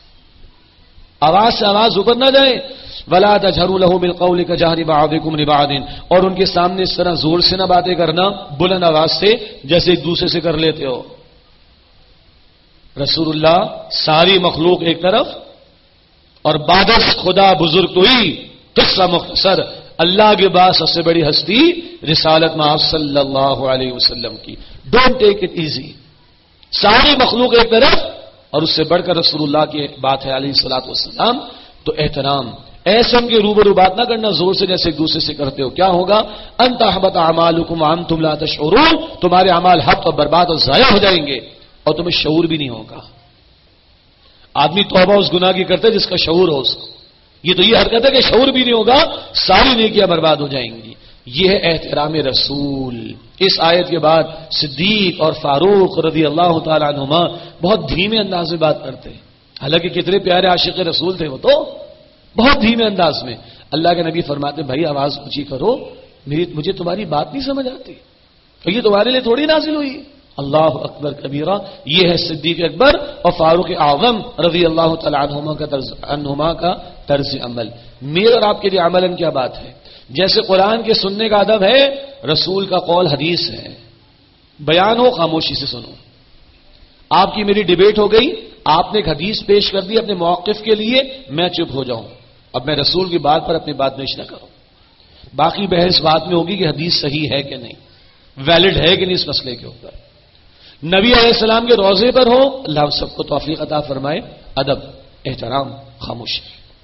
آواز سے آواز اوپر نہ جائے. ولا تجهروا له بالقول كجهر بعضكم لبعض. اور ان کے سامنے اس طرح زور سے نہ باتیں کرنا، بلند آواز سے، جیسے ایک دوسرے سے کر لیتے ہو. رسول اللہ ساری مخلوق ایک طرف، اور بادس خدا بزرگ تو ہی. قصہ مختصر، اللہ کے بعد سب سے بڑی ہستی رسالت مآب صلی اللہ علیہ وسلم کی. Don't take it easy. ساری مخلوق ایک طرف، اور اس سے بڑھ کر رسول اللہ کی بات ہے علیہ الصلوۃ والسلام. تو احترام، ایسے ان کے روبرو بات نہ کرنا زور سے جیسے ایک دوسرے سے کرتے ہو. کیا ہوگا؟ ان تحبط اعمالکم وانتم لا تشعرون. تمہارے اعمال حبط اور برباد اور ضائع ہو جائیں گے اور تمہیں شعور بھی نہیں ہوگا. آدمی توبہ اس گناہ کی کرتے جس کا شعور ہو اس کو. یہ تو یہ حرکت ہے کہ شعور بھی نہیں ہوگا، ساری نیکیاں برباد ہو جائیں گی. یہ ہے احترام رسول. اس آیت کے بعد صدیق اور فاروق رضی اللہ تعالی عنہما بہت دھیمے انداز میں بات کرتے ہیں. حالانکہ کتنے پیارے عاشق رسول تھے وہ، تو بہت دھیمے انداز میں. اللہ کے نبی فرماتے بھائی آواز اونچی کرو، میری مجھے تمہاری بات نہیں سمجھ آتی، تو یہ تمہارے لیے تھوڑی نازل ہوئی. اللہ اکبر کبیرہ. یہ ہے صدیق اکبر اور فاروق اعظم رضی اللہ تعالی عنہما کا طرز عنہما کا طرز عمل. میرے اور آپ کے لیے عملاً کیا بات ہے؟ جیسے قرآن کے سننے کا ادب ہے، رسول کا قول حدیث ہے. بیان ہو خاموشی سے سنو. آپ کی میری ڈیبیٹ ہو گئی، آپ نے ایک حدیث پیش کر دی اپنے موقف کے لیے، میں چپ ہو جاؤں. اب میں رسول کی بات پر اپنی بات پیش نہ کروں. باقی بحث بات میں ہوگی کہ حدیث صحیح ہے کہ نہیں، ویلڈ ہے کہ نہیں اس مسئلے کے اوپر. نبی علیہ السلام کے روضے پر ہو، اللہ ہم سب کو توفیق عطا فرمائے، ادب، احترام، خاموشی۔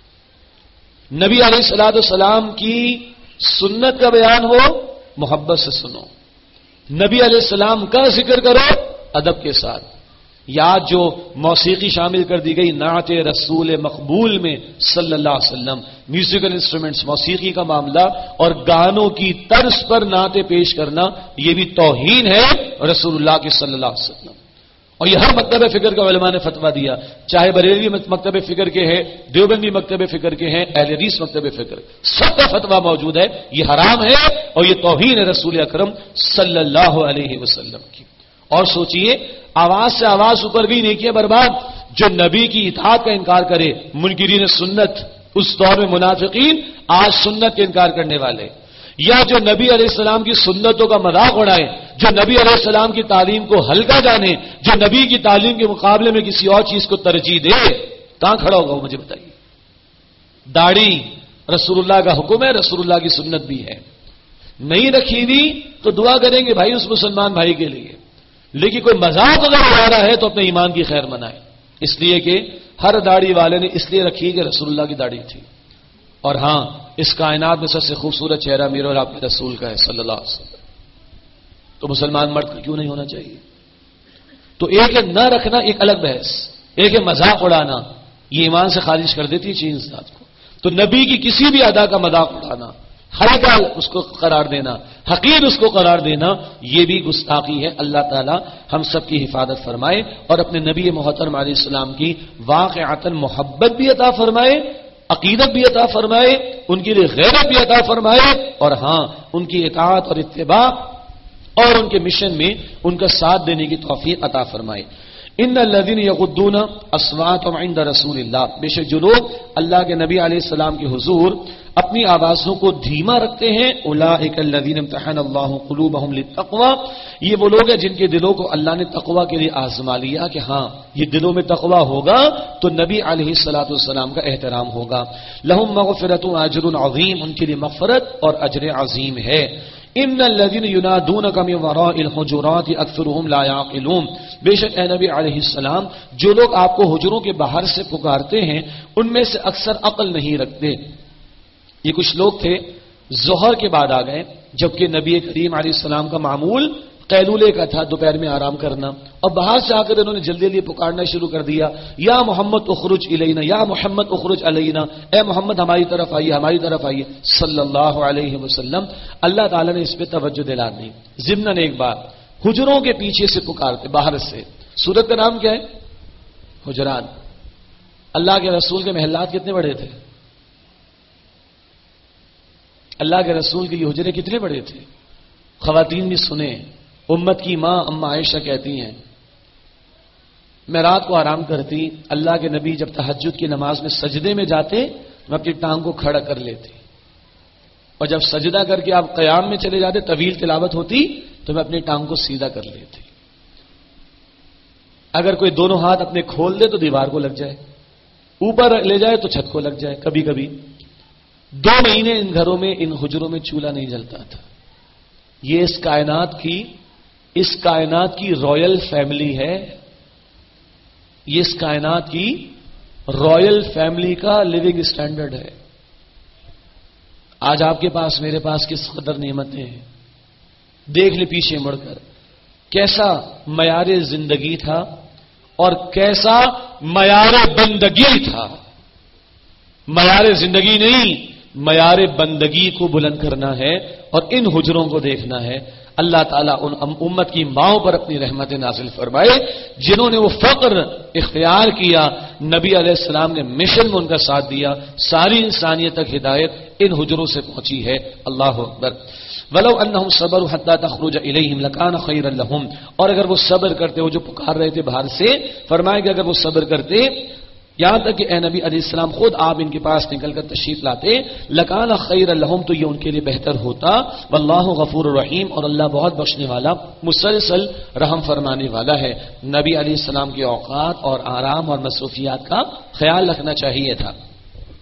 نبی علیہ الصلوۃ والسلام کی سنت کا بیان ہو، محبت سے سنو۔ نبی علیہ السلام کا ذکر کرو، ادب کے ساتھ۔ یا جو موسیقی شامل کر دی گئی نعت رسول مقبول میں صلی اللہ علیہ وسلم، میوزیکل انسٹرومنٹس، موسیقی کا معاملہ اور گانوں کی طرز پر نعتیں پیش کرنا، یہ بھی توہین ہے رسول اللہ کی صلی اللہ علیہ وسلم۔ اور یہ ہر مکتب فکر کا علماء نے فتویٰ دیا، چاہے بریلوی مکتب فکر کے ہیں، دیوبندی مکتب فکر کے ہیں، اہل حدیث مکتب فکر، سب کا فتویٰ موجود ہے، یہ حرام ہے اور یہ توہین ہے رسول اکرم صلی اللہ علیہ وسلم کی۔ اور سوچئے، آواز سے آواز اوپر گئی، نیکیاں برباد۔ جو نبی کی اطاعت کا انکار کرے، منکرین سنت، اس دور میں منافقین، آج سنت کے انکار کرنے والے، یا جو نبی علیہ السلام کی سنتوں کا مذاق اڑائے، جو نبی علیہ السلام کی تعلیم کو ہلکا جانے، جو نبی کی تعلیم کے مقابلے میں کسی اور چیز کو ترجیح دے، کہاں کھڑا ہوگا وہ مجھے بتائیے۔ داڑھی رسول اللہ کا حکم ہے، رسول اللہ کی سنت بھی ہے، نہیں رکھی ہوئی تو دعا کریں گے بھائی اس مسلمان بھائی کے لیے، لیکن کوئی مذاق اگر اڑا رہا ہے تو اپنے ایمان کی خیر منائے، اس لیے کہ ہر داڑھی والے نے اس لیے رکھی کہ رسول اللہ کی داڑھی تھی۔ اور ہاں، اس کائنات میں سب سے خوبصورت چہرہ میرا اور آپ کے رسول کا ہے صلی اللہ علیہ وسلم، تو مسلمان مرد کا کیوں نہیں ہونا چاہیے؟ تو ایک ہے نہ رکھنا، ایک الگ بحث، ایک ہے مذاق اڑانا، یہ ایمان سے خارج کر دیتی ہے چیز ذات کو۔ تو نبی کی کسی بھی ادا کا مذاق اڑانا، ہلکا اس کو قرار دینا، حقیر اس کو قرار دینا، یہ بھی گستاخی ہے۔ اللہ تعالی ہم سب کی حفاظت فرمائے اور اپنے نبی محترم علیہ السلام کی واقعتاً محبت بھی عطا فرمائے، عقیدت بھی عطا فرمائے، ان کے لیے غیرت بھی عطا فرمائے، اور ہاں ان کی اطاعت اور اتباع اور ان کے مشن میں ان کا ساتھ دینے کی توفیق عطا فرمائے۔ ان الذين يغضون اصواتهم عند رسول اللہ، بے شک جو لوگ اللہ کے نبی علیہ السلام کے حضور اپنی آوازوں کو دھیما رکھتے ہیں، اولئک الذین امتحن اللہ قلوبهم للتقوى، یہ وہ لوگ ہیں جن کے دلوں کو اللہ نے تقوی کے لیے آزما لیا کہ ہاں یہ دلوں میں تقوی ہوگا تو نبی علیہ الصلوۃ والسلام کا احترام ہوگا۔ لهم مغفرۃ واجر عظیم، ان کے لیے مغفرت اور اجر عظیم ہے۔ ان الذين ينادونك من وراء الحجرات اكثرهم لا يعقلون، بے شک اے نبی علیہ السلام جو لوگ آپ کو حجروں کے باہر سے پکارتے ہیں ان میں سے اکثر عقل نہیں رکھتے۔ یہ کچھ لوگ تھے ظہر کے بعد آ گئے، جبکہ نبی کریم علیہ السلام کا معمول قیلولے کا تھا، دوپہر میں آرام کرنا، اور باہر سے آ کر انہوں نے جلدی جلدی پکارنا شروع کر دیا، یا محمد اخرج الینا، یا محمد اخرج علینا، اے محمد ہماری طرف آئیے، ہماری طرف آئیے صلی اللہ علیہ وسلم۔ اللہ تعالیٰ نے اس پہ توجہ دلا دی۔ ضمناً ایک بات، حجروں کے پیچھے سے پکارتے، باہر سے، سورت کا نام کیا ہے؟ حجرات۔ اللہ کے رسول کے محلات کتنے بڑے تھے؟ اللہ کے رسول کے یہ حجرے کتنے بڑے تھے؟ خواتین بھی سنیں، امت کی ماں اما عائشہ کہتی ہیں میں رات کو آرام کرتی، اللہ کے نبی جب تہجد کی نماز میں سجدے میں جاتے میں اپنی ٹانگ کو کھڑا کر لیتی، اور جب سجدہ کر کے آپ قیام میں چلے جاتے، طویل تلاوت ہوتی تو میں اپنی ٹانگ کو سیدھا کر لیتی۔ اگر کوئی دونوں ہاتھ اپنے کھول دے تو دیوار کو لگ جائے، اوپر لے جائے تو چھت کو لگ جائے۔ کبھی کبھی دو مہینے ان گھروں میں، ان حجروں میں چولہا نہیں جلتا تھا۔ یہ اس کائنات کی اس کائنات کی رائل فیملی ہے، یہ اس کائنات کی رائل فیملی کا لیونگ سٹینڈرڈ ہے۔ آج آپ کے پاس میرے پاس کس قدر نعمتیں ہیں، دیکھ لے پیچھے مڑ کر کیسا معیار زندگی تھا اور کیسا معیار بندگی تھا۔ معیار زندگی نہیں، معیار بندگی کو بلند کرنا ہے اور ان حجروں کو دیکھنا ہے۔ اللہ تعالیٰ ان امت کی ماؤں پر اپنی رحمت نازل فرمائے جنہوں نے وہ فقر اختیار کیا، نبی علیہ السلام نے مشن میں ان کا ساتھ دیا، ساری انسانیت تک ہدایت ان حجروں سے پہنچی ہے۔ اللہ اکبر۔ ولو انہم صبروا حتی تخرج الیہم لکان خیرا لہم، اور اگر وہ صبر کرتے، وہ جو پکار رہے تھے باہر سے، فرمائے کہ اگر وہ صبر کرتے یہاں تک کہ اے نبی علیہ السلام خود آپ ان کے پاس نکل کر تشریف لاتے، لکان خیر لہم، تو یہ ان کے لیے بہتر ہوتا۔ واللہ غفور الرحیم، اور اللہ بہت بخشنے والا، مسلسل رحم فرمانے والا ہے۔ نبی علیہ السلام کے اوقات اور آرام اور مصروفیات کا خیال رکھنا چاہیے تھا۔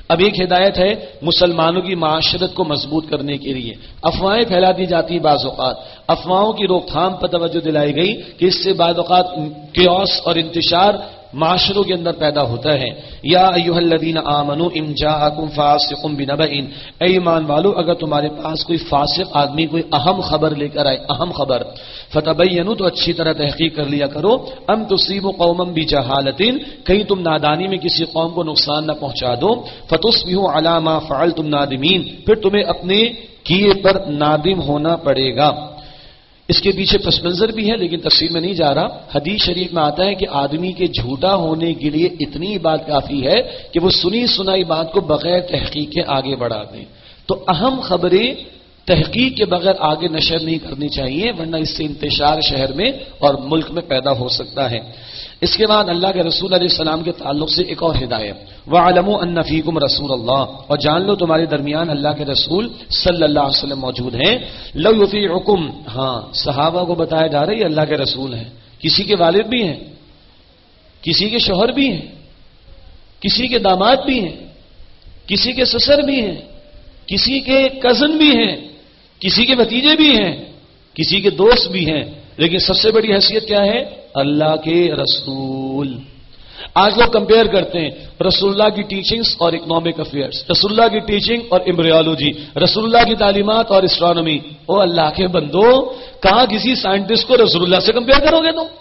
اب ایک ہدایت ہے مسلمانوں کی معاشرت کو مضبوط کرنے کے لیے افواہیں پھیلا دی جاتی ہیں، بعض اوقات افواہوں کی روک تھام پر توجہ دلائی گئی کہ اس سے بعض اوقات کیوس اور انتشار معاشروں کے اندر پیدا ہوتا ہے. یا ایھا الذین آمنوا ان جاءکم فاسق بنبأ، اے ایمان والو اگر تمہارے پاس کوئی فاسق آدمی کوئی اہم خبر لے کر آئے، اہم خبر، فتبینوا تو اچھی طرح تحقیق کر لیا کرو، ام تصیبوا قوما بجہالۃ، کہیں تم نادانی میں کسی قوم کو نقصان نہ پہنچا دو، فتصبحوا علی ما فعلتم نادمین، پھر تمہیں اپنے کیے پر نادم ہونا پڑے گا. اس کے پیچھے پس منظر بھی ہے لیکن تفصیل میں نہیں جا رہا. حدیث شریف میں آتا ہے کہ آدمی کے جھوٹا ہونے کے لیے اتنی بات کافی ہے کہ وہ سنی سنائی بات کو بغیر تحقیق کے آگے بڑھا دیں. تو اہم خبریں تحقیق کے بغیر آگے نشر نہیں کرنی چاہیے، ورنہ اس سے انتشار شہر میں اور ملک میں پیدا ہو سکتا ہے. اس کے بعد اللہ کے رسول علیہ السلام کے تعلق سے ایک اور ہدایت، وَاعْلَمُوا أَنَّ فِيكُمْ رَسُولَ اللَّهِ، اور جان لو تمہارے درمیان اللہ کے رسول صلی اللہ علیہ وسلم موجود ہیں. لَوْ يُطِيعُكُمْ، ہاں صحابہ کو بتایا جا رہا ہے یہ اللہ کے رسول ہیں، کسی کے والد بھی ہیں، کسی کے شوہر بھی ہیں، کسی کے داماد بھی ہیں، کسی کے سسر بھی ہیں، کسی کے کزن بھی ہیں، کسی کے بھتیجے بھی ہیں، کسی کے دوست بھی ہیں، لیکن سب سے بڑی حیثیت کیا ہے؟ اللہ کے رسول. آج لوگ کمپیئر کرتے ہیں رسول اللہ کی ٹیچنگز اور اکنامک افیئرز، رسول اللہ کی ٹیچنگ اور ایمبریولوجی، رسول اللہ کی تعلیمات اور اسٹرانومی. او اللہ کے بندو، کہاں کسی سائنٹسٹ کو رسول اللہ سے کمپیئر کرو گے تم؟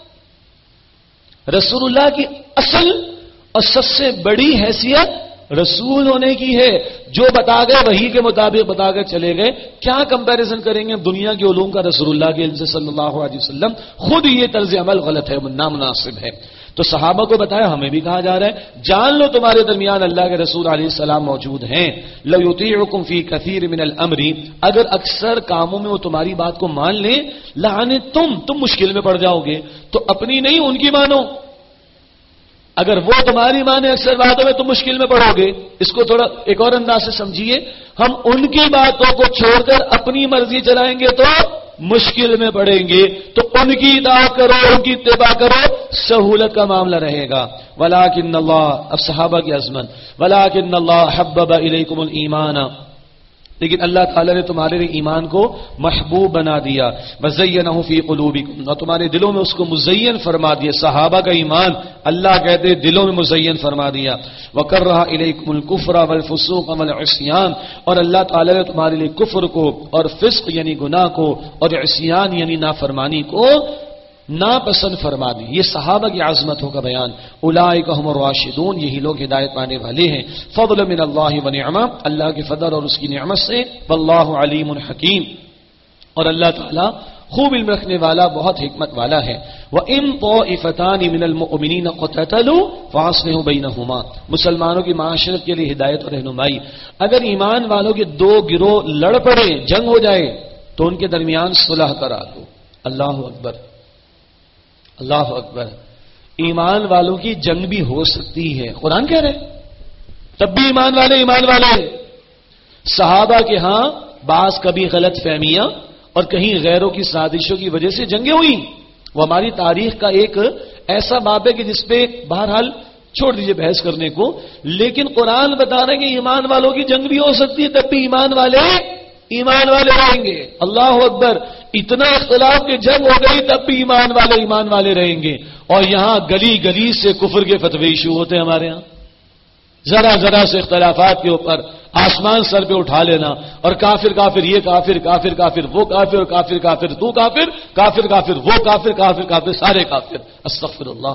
رسول اللہ کی اصل اور سب سے بڑی حیثیت رسول ہونے کی ہے. جو بتا گئے وہی کے مطابق بتا کر چلے گئے. کیا کمپیریزن کریں گے دنیا کے علوم کا رسول اللہ کے علم سے صلی اللہ علیہ وسلم؟ خود یہ طرز عمل غلط ہے، نامناسب ہے. تو صحابہ کو بتایا، ہمیں بھی کہا جا رہا ہے جان لو تمہارے درمیان اللہ کے رسول علیہ السلام موجود ہیں. لو یطیعکم فی کثیر من الامر، اگر اکثر کاموں میں وہ تمہاری بات کو مان لیں، لعنتم، تم مشکل میں پڑ جاؤ گے. تو اپنی نہیں ان کی مانو. اگر وہ تمہاری مانے اکثر باتوں میں تم مشکل میں پڑو گے. اس کو تھوڑا ایک اور انداز سے سمجھیے، ہم ان کی باتوں کو چھوڑ کر اپنی مرضی چلائیں گے تو مشکل میں پڑیں گے. تو ان کی اطاعت کرو، ان کی اتباع کرو، سہولت کا معاملہ رہے گا. ولکن اللہ، اب صحابہ کی عظمت، ولکن اللہ حبب الیکم الایمان، لیکن اللہ تعالیٰ نے تمہارے لیے ایمان کو محبوب بنا دیا. وزینہ فی قلوبکم، اور تمہارے دلوں میں اس کو مزین فرما دیا. صحابہ کا ایمان اللہ کہتے دلوں میں مزین فرما دیا. وکرہ الیکم الکفر والفسوق والعصیان، اور اللہ تعالیٰ نے تمہارے لیے کفر کو اور فسق یعنی گناہ کو اور عصیان یعنی نافرمانی کو ناپسند فرما دی. یہ صحابہ کی عظمتوں کا بیان. اولئک هم الراشدون، یہی لوگ ہدایت پانے والے ہیں. فضل من اللہ و نعمہ، اللہ کے فضل اور اس کی نعمت سے. واللہ علیم حکیم، اور اللہ تعالی خوب علم رکھنے والا، بہت حکمت والا ہے. وَإِن طَائِفَتَانِ مِنَ الْمُؤْمِنِينَ اقْتَتَلُوا فَأَصْلِحُوا بَيْنَهُمَا، مسلمانوں کی معاشرت کے لیے ہدایت اور رہنمائی. اگر ایمان والوں کے دو گروہ لڑ پڑے، جنگ ہو جائے، تو ان کے درمیان صلح کرا دو. اللہ اکبر، اللہ اکبر. ایمان والوں کی جنگ بھی ہو سکتی ہے، قرآن کہہ رہے تب بھی ایمان والے ایمان والے. صحابہ کے ہاں بعض کبھی غلط فہمیاں اور کہیں غیروں کی سازشوں کی وجہ سے جنگیں ہوئی. وہ ہماری تاریخ کا ایک ایسا باب ہے کہ جس پہ بہرحال چھوڑ دیجئے بحث کرنے کو، لیکن قرآن بتا رہے ہیں کہ ایمان والوں کی جنگ بھی ہو سکتی ہے، تب بھی ایمان والے ایمان والے رہیں گے. اللہ اکبر. اتنا اختلاف کہ جنگ ہو گئی تب بھی ایمان والے ایمان والے رہیں گے. اور یہاں گلی گلی سے کفر کے فتوے ایشو ہوتے ہیں ہمارے ہاں. ذرا ذرا سے اختلافات کے اوپر آسمان سر پہ اٹھا لینا، اور کافر کافر یہ کافر، کافر کافر وہ کافر، کافر کافر تو کافر، کافر کافر وہ کافر، کافر کافر سارے کافر. استغفر اللہ.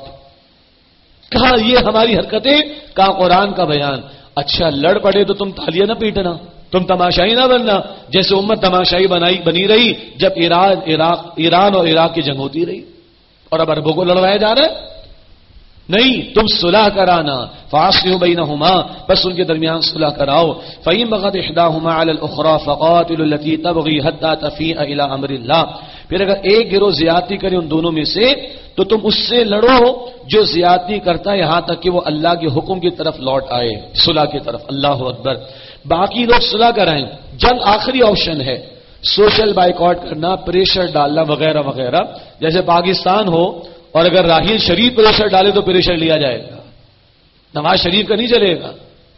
کہا یہ ہماری حرکتیں، کہا قرآن کا بیان. اچھا لڑ پڑے تو تم تالیاں نہ پیٹنا، تم تماشائی نہ بننا، جیسے امت تماشائی بنائی بنی رہی جب ایران عراق ایران اور عراق کی جنگ ہوتی رہی، اور اب عربوں کو لڑوایا جا رہا ہے. نہیں، تم صلح کرانا. فاصلحوا بینہما، بس ان کے درمیان صلح کراؤ. فإن بغت إحداهما على الأخرى فقاتلوا التي تبغي حتى تفيء إلى أمر الله، پھر اگر ایک گروہ زیادتی کرے ان دونوں میں سے تو تم اس سے لڑو جو زیادتی کرتا ہے یہاں تک کہ وہ اللہ کے حکم کی طرف لوٹ آئے، صلح کی طرف. اللہ اکبر. باقی لوگ صلح کرائیں. جنگ آخری آپشن ہے. سوشل بائیکاٹ کرنا، پریشر ڈالنا وغیرہ وغیرہ. جیسے پاکستان ہو اور اگر راحیل شریف پریشر ڈالے تو پریشر لیا جائے گا. نواز شریف کا نہیں چلے گا.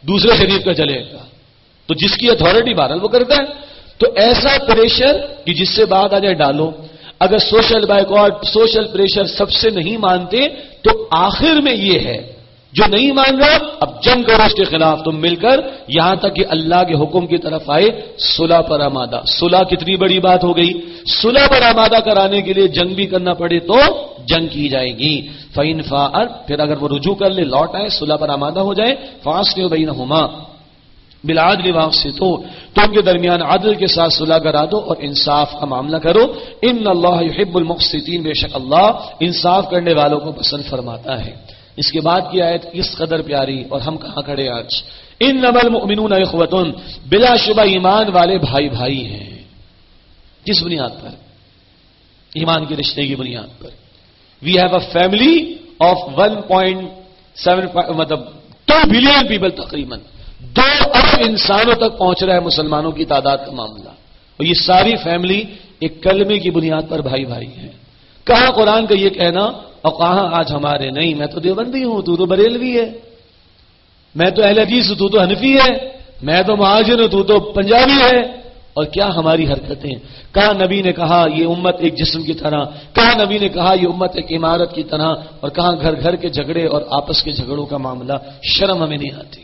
دوسرے شریف کا چلے گا. تو جس کی اتھارٹی بہرحال وہ کرتا ہے. تو ایسا پریشر کہ جس سے بات آ جائے ڈالو. اگر سوشل بائیکاٹ سوشل پریشر سب سے نہیں مانتے تو آخر میں یہ ہے جو نہیں مان رہا اب جنگ کرو اس کے خلاف تم مل کر, یہاں تک کہ اللہ کے حکم کی طرف آئے صلح پر آمادہ. صلح کتنی بڑی بات ہو گئی. صلح پر آمادہ کرانے کے لیے جنگ بھی کرنا پڑے تو جنگ کی جائے گی. فَإِنْ فَاءَتْ پھر اگر وہ رجوع کر لے لوٹ آئے صلح پر آمادہ ہو جائے. فَأَصْلِحُوا بَيْنَهُمَا بالعدل وَأَقْسِطُوا تو ان کے درمیان عدل کے ساتھ صلح کرا دو اور انصاف کا معاملہ کرو. ان اللہ یحب المقسطین بے شک اللہ انصاف کرنے والوں کو پسند فرماتا ہے. اس کے بعد کی آیت اس قدر پیاری اور ہم کہاں کھڑے آج. انما المؤمنون اخوۃ بلا شبہ ایمان والے بھائی بھائی ہیں. کس بنیاد پر؟ ایمان کے رشتے کی بنیاد پر. We have a family of one point seven مطلب دو بلین پیپل تقریباً دو ارب انسانوں تک پہنچ رہا ہے مسلمانوں کی تعداد کا معاملہ. اور یہ ساری فیملی ایک کلمے کی بنیاد پر بھائی بھائی ہیں. کہاں قرآن کا یہ کہنا اور کہاں آج ہمارے نہیں میں تو دیوبندی ہوں تو تو بریلوی ہے, میں تو اہل حدیث ہوں تو تو حنفی ہے, میں تو مہاجر ہوں تو تو پنجابی ہے. اور کیا ہماری حرکتیں. کہاں نبی نے کہا یہ امت ایک جسم کی طرح, کہاں نبی نے کہا یہ امت ایک عمارت کی طرح, اور کہاں گھر گھر کے جھگڑے اور آپس کے جھگڑوں کا معاملہ. شرم ہمیں نہیں آتی.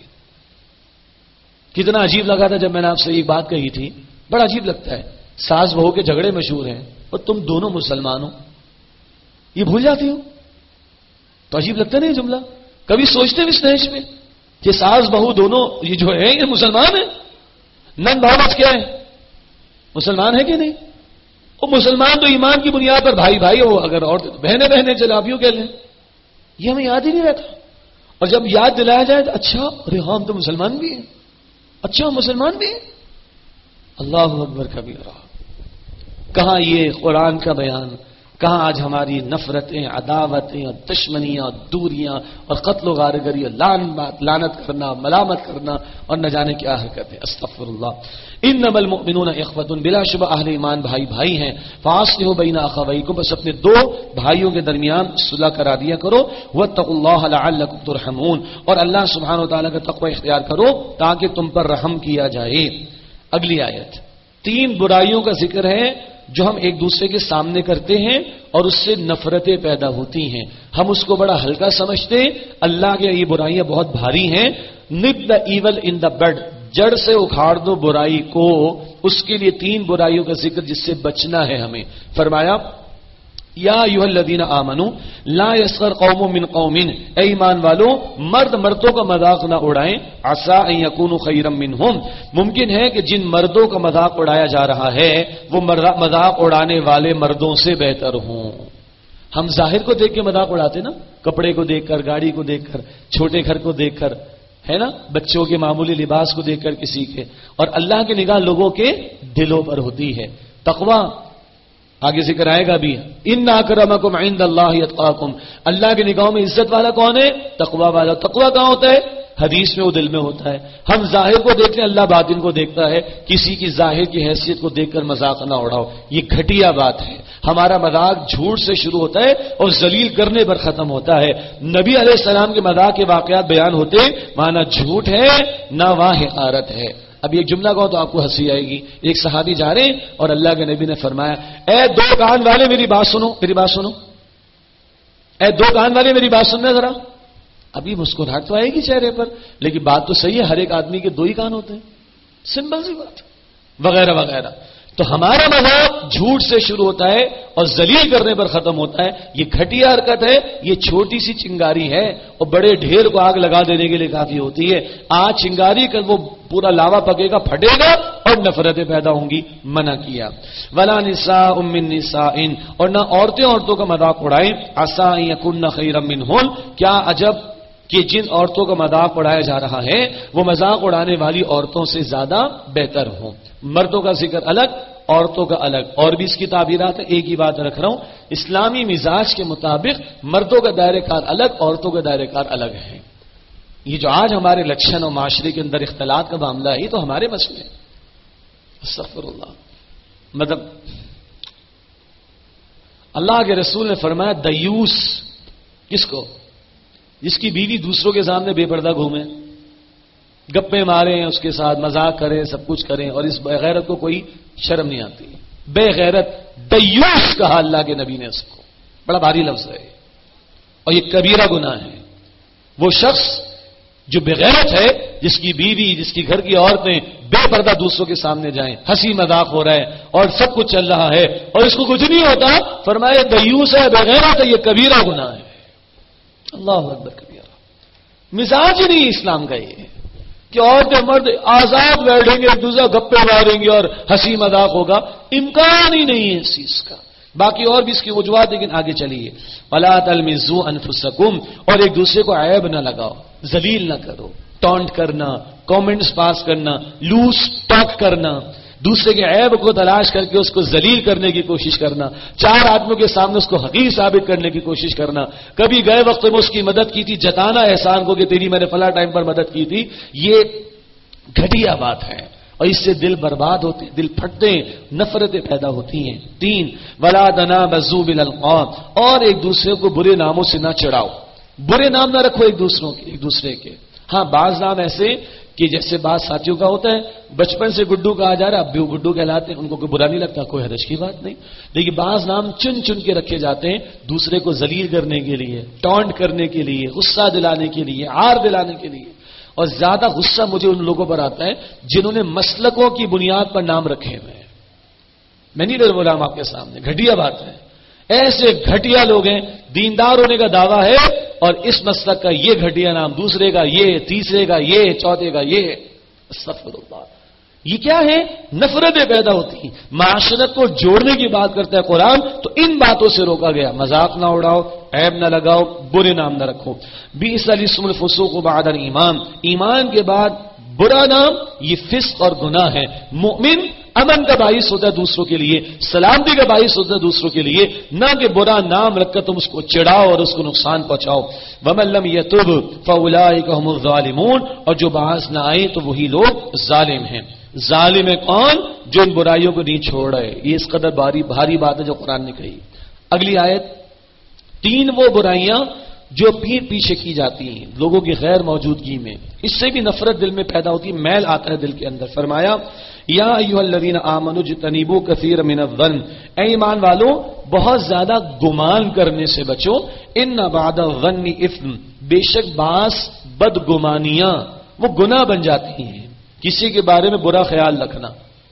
کتنا عجیب لگا تھا جب میں نے آپ سے ایک بات کہی تھی. بڑا عجیب لگتا ہے ساس بہو کے جھگڑے مشہور ہیں اور تم دونوں مسلمان ہو, یہ بھول جاتی ہو. تو عجیب لگتا نہیں جملہ. کبھی سوچتے ہیں اس نہج میں کہ ساس بہو دونوں یہ جو ہے یہ مسلمان ہیں. نن بھاوت کیا ہے, مسلمان ہے کہ نہیں؟ وہ مسلمان تو ایمان کی بنیاد پر بھائی بھائی ہو, اگر اور بہنیں بہنیں جلابیوں کہہ لیں. یہ ہمیں یاد ہی نہیں رہتا. اور جب یاد دلایا جائے تو اچھا ارے ہاں ہم تو مسلمان بھی ہیں, اچھا مسلمان بھی ہیں. اللہ اکبر کبیرہ. کہاں یہ قرآن کا بیان, کہاں آج ہماری نفرتیں عداوتیں اور دشمنیاں اور دوریاں اور قتل و غارگری اور لعنت کرنا ملامت کرنا اور نہ جانے کیا حرکت ہے. استغفر اللہ. انما المؤمنون اخوۃ بلا شبہ اہل ایمان بھائی بھائی ہیں. فاصلحوا بین اخویکم بس اپنے دو بھائیوں کے درمیان صلح کرا دیا کرو. واتقوا اللہ لعلکم ترحمون اور اللہ سبحانہ و تعالی کا تقوی اختیار کرو تاکہ تم پر رحم کیا جائے. اگلی آیت تین برائیوں کا ذکر ہے جو ہم ایک دوسرے کے سامنے کرتے ہیں اور اس سے نفرتیں پیدا ہوتی ہیں. ہم اس کو بڑا ہلکا سمجھتے ہیں. اللہ کے یہ برائیاں بہت بھاری ہیں. نپ دا ایول ان دا بڈ جڑ سے اکھاڑ دو برائی کو. اس کے لیے تین برائیوں کا ذکر جس سے بچنا ہے ہمیں. فرمایا یا ایھا الذین آمنوا لا یسخر قوم من قوم, اے ایمان والو مرد مردوں کا مذاق نہ اڑائیں. عسى ان یکونوا خیرا منہم, ممکن ہے کہ جن مردوں کا مذاق اڑایا جا رہا ہے وہ مذاق اڑانے والے مردوں سے بہتر ہوں. ہم ظاہر کو دیکھ کے مذاق اڑاتے نا, کپڑے کو دیکھ کر, گاڑی کو دیکھ کر, چھوٹے گھر کو دیکھ کر, ہے نا, بچوں کے معمولی لباس کو دیکھ کر کسی کے. اور اللہ کی نگاہ لوگوں کے دلوں پر ہوتی ہے. تقویٰ آگے ذکر آئے گا بھی. ان اکرمکم عند اللہ اتقاکم, اللہ کی نگاہوں میں عزت والا کون ہے؟ تقوی والا. تقوی کہاں ہوتا ہے؟ حدیث میں وہ دل میں ہوتا ہے. ہم ظاہر کو دیکھتے ہیں, اللہ باطن کو دیکھتا ہے. کسی کی ظاہر کی حیثیت کو دیکھ کر مذاق نہ اڑاؤ, یہ گھٹیا بات ہے. ہمارا مذاق جھوٹ سے شروع ہوتا ہے اور ذلیل کرنے پر ختم ہوتا ہے. نبی علیہ السلام کے مذاق کے واقعات بیان ہوتے وہاں نہ جھوٹ ہے نہ وہاں حقارت ہے. اب ایک جملہ کہو تو آپ کو ہنسی آئے گی. ایک صحابی جا رہے ہیں اور اللہ کے نبی نے فرمایا اے دو کان والے میری بات سنو, میری بات سنو, اے دو کان والے میری بات سننا ذرا. ابھی مسکراہٹ تو آئے گی چہرے پر, لیکن بات تو صحیح ہے, ہر ایک آدمی کے دو ہی کان ہوتے ہیں, سمپل سی بات, وغیرہ وغیرہ. تو ہمارا مذاق جھوٹ سے شروع ہوتا ہے اور ذلیل کرنے پر ختم ہوتا ہے. یہ گھٹیا حرکت ہے, یہ چھوٹی سی چنگاری ہے اور بڑے ڈھیر کو آگ لگا دینے کے لیے کافی ہوتی ہے. آج چنگاری کل وہ پورا لاوا پکے گا, پھٹے گا اور نفرتیں پیدا ہوں گی. منع کیا. ولا نساء من نساء, اور نہ عورتیں عورتوں کا مذاق اڑائیں. عسى ان يكن خيرا منهن, کیا عجب کہ جن عورتوں کا مذاق اڑایا جا رہا ہے وہ مذاق اڑانے والی عورتوں سے زیادہ بہتر ہوں. مردوں کا ذکر الگ, عورتوں کا الگ. اور بھی اس کی تعبیرات ہے, ایک ہی بات رکھ رہا ہوں. اسلامی مزاج کے مطابق مردوں کا دائرہ کار الگ, عورتوں کا دائرہ کار الگ ہے. یہ جو آج ہمارے لکشن اور معاشرے کے اندر اختلاط کا معاملہ ہے, یہ تو ہمارے مسئلے. استغفر اللہ. مطلب اللہ کے رسول نے فرمایا دیوس کس کو؟ جس کی بیوی دوسروں کے سامنے بے پردہ گھومے, گپے ماریں، اس کے ساتھ مذاق کریں، سب کچھ کریں، اور اس بے غیرت کو کوئی شرم نہیں آتی. بے غیرت دیوس کہا اللہ کے نبی نے اس کو. بڑا بھاری لفظ ہے اور یہ کبیرہ گناہ ہے. وہ شخص جو بغیرت ہے، جس کی بیوی، جس کی گھر کی عورتیں بے پردہ دوسروں کے سامنے جائیں، ہنسی مذاق ہو رہا ہے اور سب کچھ چل رہا ہے اور اس کو کچھ نہیں ہوتا، فرمایا دیوس ہے، بغیرت ہے، یہ کبیرہ گناہ ہے. اللہ اکبر کبیرہ. مزاج ہی نہیں اسلام کا یہ کہ عورتیں مرد آزاد بیٹھیں گے، ایک دوسرا گپے ماریں گے اور ہنسی مذاق ہوگا. امکان ہی نہیں ہے اس چیز کا. باقی اور بھی اس کی وجوہات، لیکن آگے چلیے. وَلَا تَلْمِزُوا أَنفُسَكُمْ، اور ایک دوسرے کو عیب نہ لگاؤ، ذلیل نہ کرو. ٹونٹ کرنا، کامنٹس پاس کرنا، لوز ٹاک کرنا، دوسرے کے عیب کو تلاش کر کے اس کو ذلیل کرنے کی کوشش کرنا، چار آدمیوں کے سامنے اس کو حقیر ثابت کرنے کی کوشش کرنا. کبھی گئے وقت میں اس کی مدد کی تھی، جتانا احسان کو کہ تیری میں نے فلاں ٹائم پر مدد کی تھی. یہ گھٹیا بات ہے اور اس سے دل برباد ہوتے ہیں، دل پھٹتے ہیں، نفرتیں پیدا ہوتی ہیں. تین، وَلَا تَنَابَزُوا بِالْأَلْقَابِ، اور ایک دوسرے کو برے ناموں سے نہ چڑھاؤ. برے نام نہ رکھو ایک دوسروں کے ایک دوسرے کے. ہاں بعض نام ایسے کہ جیسے بعض ساتھیوں کا ہوتا ہے، بچپن سے گڈو کہا جا رہا ہے، اب بھی وہ گڈو کہلاتے ہیں، ان کو کوئی برا نہیں لگتا، کوئی حرج کی بات نہیں. لیکن بعض نام چن چن کے رکھے جاتے ہیں دوسرے کو ذلیل کرنے کے لیے، ٹونٹ کرنے کے لیے، غصہ دلانے کے لیے، عار دلانے کے لیے. اور زیادہ غصہ مجھے ان لوگوں پر آتا ہے جنہوں نے مسلکوں کی بنیاد پر نام رکھے ہوئے ہیں. میں نہیں لے بولا آپ کے سامنے، گھٹیا بات ہے. ایسے گھٹیا لوگ ہیں، دیندار ہونے کا دعویٰ ہے اور اس مسلک کا یہ گھٹیا نام، دوسرے کا یہ، تیسرے کا یہ، چوتھے کا یہ. استغفر اللہ. یہ کیا ہے؟ نفرتیں پیدا ہوتی ہیں. معاشرت کو جوڑنے کی بات کرتا ہے قرآن، تو ان باتوں سے روکا گیا. مذاق نہ اڑاؤ، عیب نہ لگاؤ، برے نام نہ رکھو. بئس الاسم الفسوق بعد الایمان، ایمان کے بعد برا نام یہ فسق اور گناہ ہے. مومن امن کا باعث ہوتا ہے دوسروں کے لیے، سلامتی کا باعث ہوتا ہے دوسروں کے لیے، نہ کہ برا نام رکھ کر تم اس کو چڑھاؤ اور اس کو نقصان پہنچاؤ. وَمَن لَّمْ يَتُبْ فَأُولَٰئِكَ هُمُ الظَّالِمُونَ، اور جو باز نہ آئے تو وہی لوگ ظالم ہیں. ظالم ہے کون؟ جو ان برائیوں کو نہیں چھوڑ رہے. یہ اس قدر بھاری بھاری بات ہے جو قرآن نے کہی. اگلی آیت، تین وہ برائیاں جو پیر پیچھے کی جاتی ہیں لوگوں کی غیر موجودگی میں، اس سے بھی نفرت دل میں پیدا ہوتی ہے، میل آتا ہے دل کے اندر. فرمایا یا ایھا الذین آمنوا اجتنبوا کثیرا من الظن، اے ایمان والو بہت زیادہ گمان کرنے سے بچو. ان بعد الظن اثم، بے شک بعض بدگمانیاں وہ گناہ بن جاتی ہیں. کسی کے بارے میں برا خیال رکھنا،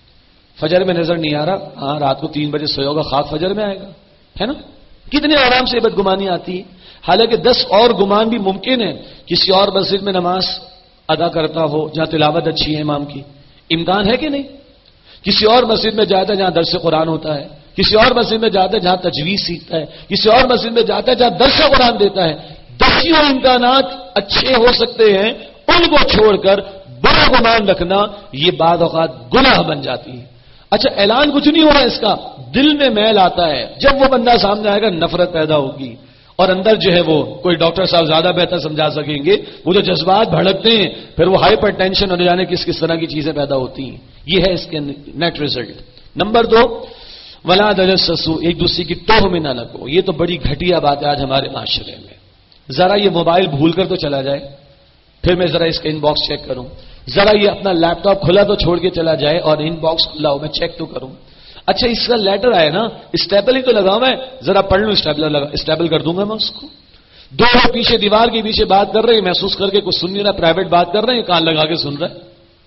فجر میں نظر نہیں آ رہا، ہاں رات کو تین بجے سوئے ہوگا، خاک فجر میں آئے گا، ہے نا؟ کتنے آرام سے بدگمانی آتی ہے. حالانکہ دس اور گمان بھی ممکن ہے. کسی اور مسجد میں نماز ادا کرتا ہو جہاں تلاوت اچھی ہے امام کی، امکان ہے کہ نہیں؟ کسی اور مسجد میں جاتا ہے جہاں درس قرآن ہوتا ہے، کسی اور مسجد میں جاتا ہے جہاں تجویز سیکھتا ہے، کسی اور مسجد میں جاتا ہے جہاں درس قرآن دیتا ہے. دسیوں امکانات اچھے ہو سکتے ہیں، ان کو چھوڑ کر بڑا گمان رکھنا یہ بعض اوقات گناہ بن جاتی ہے. اچھا اعلان کچھ نہیں ہو رہا اس کا، دل میں میل آتا ہے. جب وہ بندہ سامنے آئے گا نفرت پیدا ہوگی اور اندر جو ہے وہ کوئی ڈاکٹر صاحب زیادہ بہتر سمجھا سکیں گے، وہ جو جذبات بھڑکتے ہیں پھر وہ ہائپر ٹینشن ہونے جانے کس کس طرح کی چیزیں پیدا ہوتی ہیں. یہ ہے اس کے نیٹ ریزلٹ. نمبر دو، ولا تجسسوا، ایک دوسرے کی توہ میں نہ لگو. یہ تو بڑی گھٹیا بات ہے آج ہمارے معاشرے میں. ذرا یہ موبائل بھول کر تو چلا جائے، پھر میں ذرا اس کا ان باکس چیک کروں. ذرا یہ اپنا لیپ ٹاپ کھلا تو چھوڑ کے چلا جائے اور ان باکس کھلا ہو میں چیک تو کروں. اچھا اس کا لیٹر آئے نا، اسٹیپل ہی تو لگاؤں میں، ذرا پڑھ لوں، اسٹیپل لگا اسٹیپل کر دوں گا میں اس کو. دو لوگ پیچھے دیوار کے پیچھے بات کر رہے ہیں، محسوس کر کے کچھ سن نہیں رہا، پرائیویٹ بات کر رہے ہیں، کان لگا کے سن رہا ہے.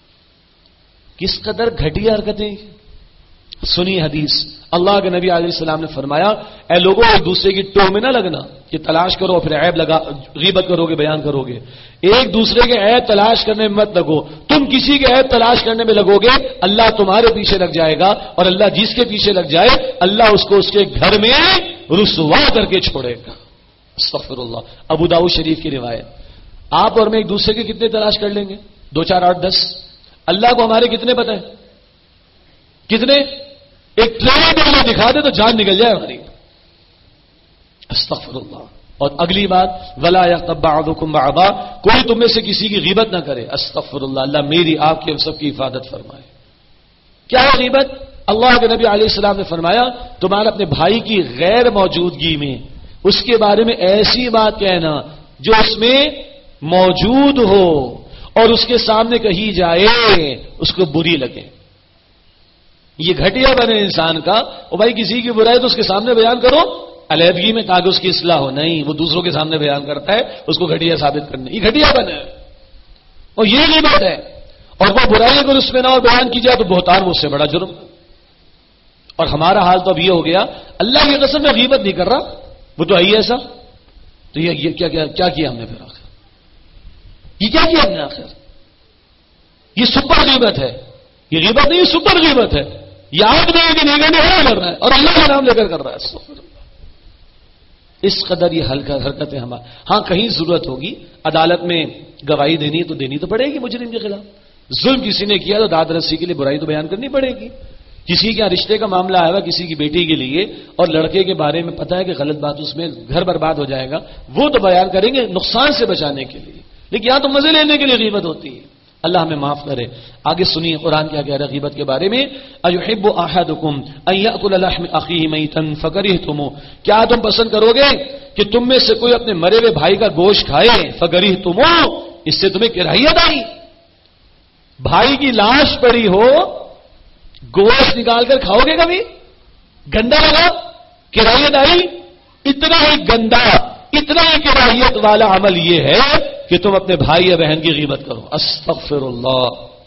کس قدر گھٹیا حرکتیں. سنی حدیث، اللہ کے نبی علیہ السلام نے فرمایا اے لوگوں ایک دوسرے کی ٹوہ میں نہ لگنا کہ تلاش کرو پھر عیب لگا غیبت کرو گے، بیان کرو گے. ایک دوسرے کے عیب تلاش کرنے میں مت لگو. تم کسی کے عیب تلاش کرنے میں لگو گے اللہ تمہارے پیچھے لگ جائے گا، اور اللہ جس کے پیچھے لگ جائے اللہ اس کو اس کے گھر میں رسوا کر کے چھوڑے گا. استغفر اللہ. ابو داؤد شریف کی روایت. آپ اور میں ایک دوسرے کے کتنے تلاش کر لیں گے؟ دو چار آٹھ دس. اللہ کو ہمارے کتنے پتہ ہے؟ کتنے؟ ایک ٹرین میں دکھا دے تو جان نکل جائے ہماری. استغفر اللہ. اور اگلی بات، ولا یغتب بعضکم بعضا، کوئی تم میں سے کسی کی غیبت نہ کرے. استغفر اللہ. اللہ میری آپ کی ہم سب کی حفاظت فرمائے. کیا ہے غیبت؟ اللہ کے نبی علیہ السلام نے فرمایا تمہارے اپنے بھائی کی غیر موجودگی میں اس کے بارے میں ایسی بات کہنا جو اس میں موجود ہو اور اس کے سامنے کہی جائے اس کو بری لگے. یہ گھٹیا بنے انسان کا. اور بھائی کسی کی برائی تو اس کے سامنے بیان کرو علیحدگی میں تاکہ اس کی اصلاح ہو. نہیں, وہ دوسروں کے سامنے بیان کرتا ہے اس کو گھٹیا ثابت کرنے. یہ گھٹیا بنے اور یہ غیبت ہے. اور وہ برائی اگر اس میں نہ اور بیان کی جائے تو بہتان وہ اس سے بڑا جرم. اور ہمارا حال تو اب یہ ہو گیا, اللہ کی قسم میں غیبت نہیں کر رہا, وہ تو آئی ایسا. تو یہ, یہ کیا, کیا, کیا کیا ہم نے پھر آخر؟ یہ کیا کیا ہم نے آخر؟ یہ سپر غیبت ہے. یہ غیبت نہیں, یہ سپر غیبت ہے. یاد نہیں کہ نہیں کر رہا ہے اور اللہ کا نام لے کر کر رہا ہے. اس قدر یہ ہلکا حرکتیں ہمارا. ہاں کہیں ضرورت ہوگی عدالت میں گواہی دینی ہے تو دینی تو پڑے گی مجرم کے خلاف. ظلم کسی نے کیا تو داد رسی کے لیے برائی تو بیان کرنی پڑے گی. کسی کا رشتے کا معاملہ آیا ہوا کسی کی بیٹی کے لیے اور لڑکے کے بارے میں پتا ہے کہ غلط بات اس میں گھر برباد ہو جائے گا, وہ تو بیان کریں گے نقصان سے بچانے کے لیے. لیکن یہاں تو مزے لینے کے لیے غیبت ہوتی ہے. اللہ ہمیں معاف کرے. آگے سنیے قرآن کیا کہہ رہا ہے غیبت کے بارے میں. ایحب احدکم ان یاکل لحم اخیہ میتا فکرہتموہ, کیا تم پسند کرو گے کہ تم میں سے کوئی اپنے مرے ہوئے بھائی کا گوشت کھائے؟ فکرہتموہ, اس سے تمہیں کراہیت آئی. بھائی کی لاش پڑی ہو, گوشت نکال کر کھاؤ گے کبھی؟ گندا لگا, کراہیت آئی. اتنا ہی گندا, اتنا ہی کراہیت والا عمل یہ ہے کہ تم اپنے بھائی یا بہن کی غیبت کرو. استغفر اللہ.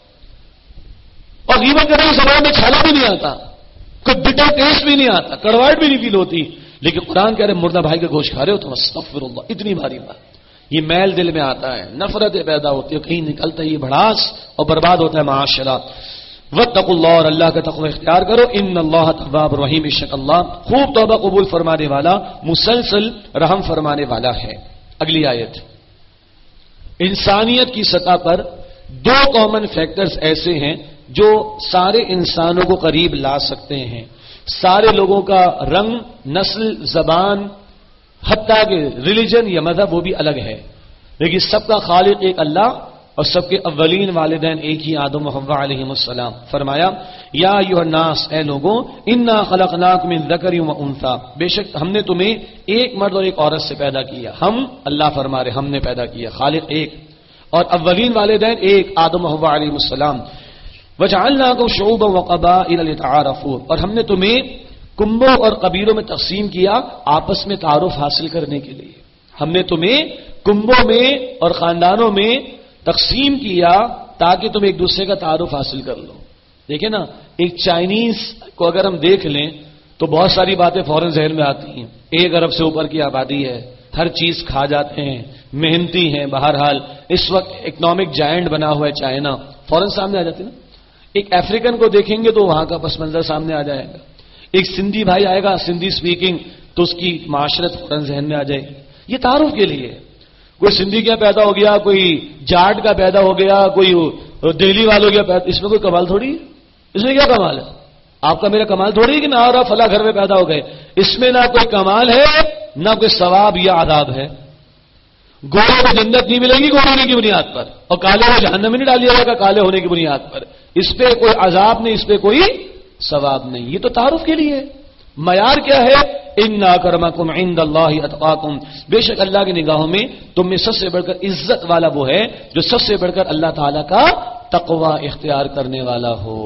اور غیبت کرنے کی زبان میں چھالا بھی نہیں آتا, کوئی بٹر ٹیسٹ بھی نہیں آتا, کڑواہٹ بھی نہیں فیل ہوتی. لیکن قرآن کہہ رہے مردہ بھائی کا گوشت کھا رہے ہو تم. استغفر اللہ. اتنی بھاری بات. یہ میل دل میں آتا ہے, نفرتیں پیدا ہوتی ہے, کہیں نکلتا ہے یہ بھڑاس اور برباد ہوتا ہے معاشرہ. واتقوا اللہ, اور اللہ کا تقوی اختیار کرو. ان اللہ تواب رحیم, بے شک اللہ خوب توبہ قبول فرمانے والا مسلسل رحم فرمانے والا ہے. اگلی آیت. انسانیت کی سطح پر دو کامن فیکٹرز ایسے ہیں جو سارے انسانوں کو قریب لا سکتے ہیں. سارے لوگوں کا رنگ, نسل, زبان, حتیٰ کہ ریلیجن یا مذہب وہ بھی الگ ہے, لیکن سب کا خالق ایک اللہ اور سب کے اولین والدین ایک ہی آدم و حوا علیہم السلام. فرمایا یا ایھا الناس, اے لوگوں, انا خلقناکم من ذکر و انثی, بے شک ہم نے تمہیں ایک مرد اور ایک عورت سے پیدا کیا. ہم, اللہ فرما رہے ہم نے پیدا کیا, خالق ایک اور اولین والدین ایک آدم و حوا علیہم السلام. وجعلناکم شعوبا وقبائل لتعارفوا, اور ہم نے تمہیں کنبوں اور قبیلوں میں تقسیم کیا آپس میں تعارف حاصل کرنے کے لیے. ہم نے تمہیں کنبوں میں اور خاندانوں میں تقسیم کیا تاکہ تم ایک دوسرے کا تعارف حاصل کر لو. دیکھیں نا, ایک چائنیز کو اگر ہم دیکھ لیں تو بہت ساری باتیں فوراً ذہن میں آتی ہیں. ایک ارب سے اوپر کی آبادی ہے, ہر چیز کھا جاتے ہیں, محنتی ہیں. بہرحال اس وقت اکنامک جائنٹ بنا ہوا ہے چائنا, فوراً سامنے آ جاتی نا. ایک افریقن کو دیکھیں گے تو وہاں کا پس منظر سامنے آ جائے گا. ایک سندھی بھائی آئے گا, سندھی سپیکنگ, تو اس کی معاشرت فوراً ذہن میں آ جائے گی. یہ تعارف کے لیے. کوئی سندھی کیا پیدا ہو گیا, کوئی جاٹ کا پیدا ہو گیا, کوئی دہلی والوں کا پیدا, اس میں کوئی کمال تھوڑی ہے. اس میں کیا کمال ہے؟ آپ کا میرا کمال تھوڑی ہے کہ میں اور آپ فلاں گھر میں پیدا ہو گئے. اس میں نہ کوئی کمال ہے نہ کوئی ثواب یا عذاب ہے. گورے کو جنت نہیں ملے گی گورے ہونے کی بنیاد پر, اور کالے کو جہنم میں نہیں ڈال دیا جائے گا کالے ہونے کی بنیاد پر. اس پہ کوئی عذاب نہیں, اس پہ کوئی ثواب نہیں. یہ تو تعارف کے لیے. معیار کیا ہے؟ ان اکرمکم عند اللہ اتقاکم, بے شک اللہ کی نگاہوں میں تم میں سب سے بڑھ کر عزت والا وہ ہے جو سب سے بڑھ کر اللہ تعالی کا تقوی اختیار کرنے والا ہو.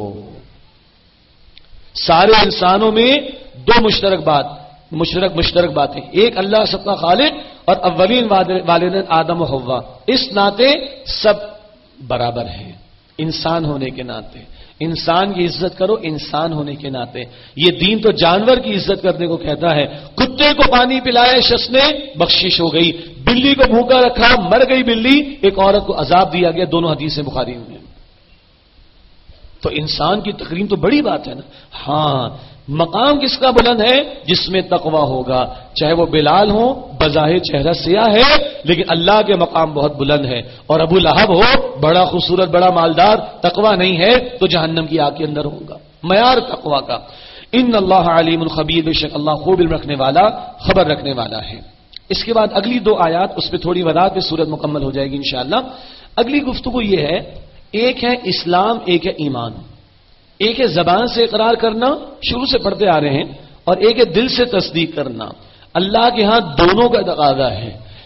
سارے انسانوں میں دو مشترک بات مشترک مشترک باتیں, ایک اللہ سب کا خالق اور اولین والدین آدم و حوا. اس ناطے سب برابر ہیں انسان ہونے کے ناطے. انسان کی عزت کرو انسان ہونے کے ناطے. یہ دین تو جانور کی عزت کرنے کو کہتا ہے. کتے کو پانی پلائے شخص نے, بخشش ہو گئی. بلی کو بھوکا رکھا, مر گئی بلی. ایک عورت کو عذاب دیا گیا. دونوں حدیثیں بخاری میں. تو انسان کی تکریم تو بڑی بات ہے نا. ہاں, مقام کس کا بلند ہے؟ جس میں تقوی ہوگا. چاہے وہ بلال ہو, بظاہر چہرہ سیاہ ہے لیکن اللہ کے مقام بہت بلند ہے. اور ابو لہب ہو, بڑا خوبصورت, بڑا مالدار, تقوی نہیں ہے تو جہنم کی آگ کے اندر ہوگا. معیار تقوی کا. ان اللہ علیم الخبیر, بے شک اللہ خوب علم رکھنے والا, خبر رکھنے والا ہے. اس کے بعد اگلی دو آیات, اس پہ تھوڑی وضاحت پہ صورت مکمل ہو جائے گی انشاءاللہ. اگلی گفتگو یہ ہے, ایک ہے اسلام, ایک ہے ایمان. ایک ہے زبان سے اقرار کرنا, شروع سے پڑھتے آ رہے ہیں, اور ایک ہے دل سے تصدیق کرنا. اللہ کے ہاں دونوں کا تقاضا ہے.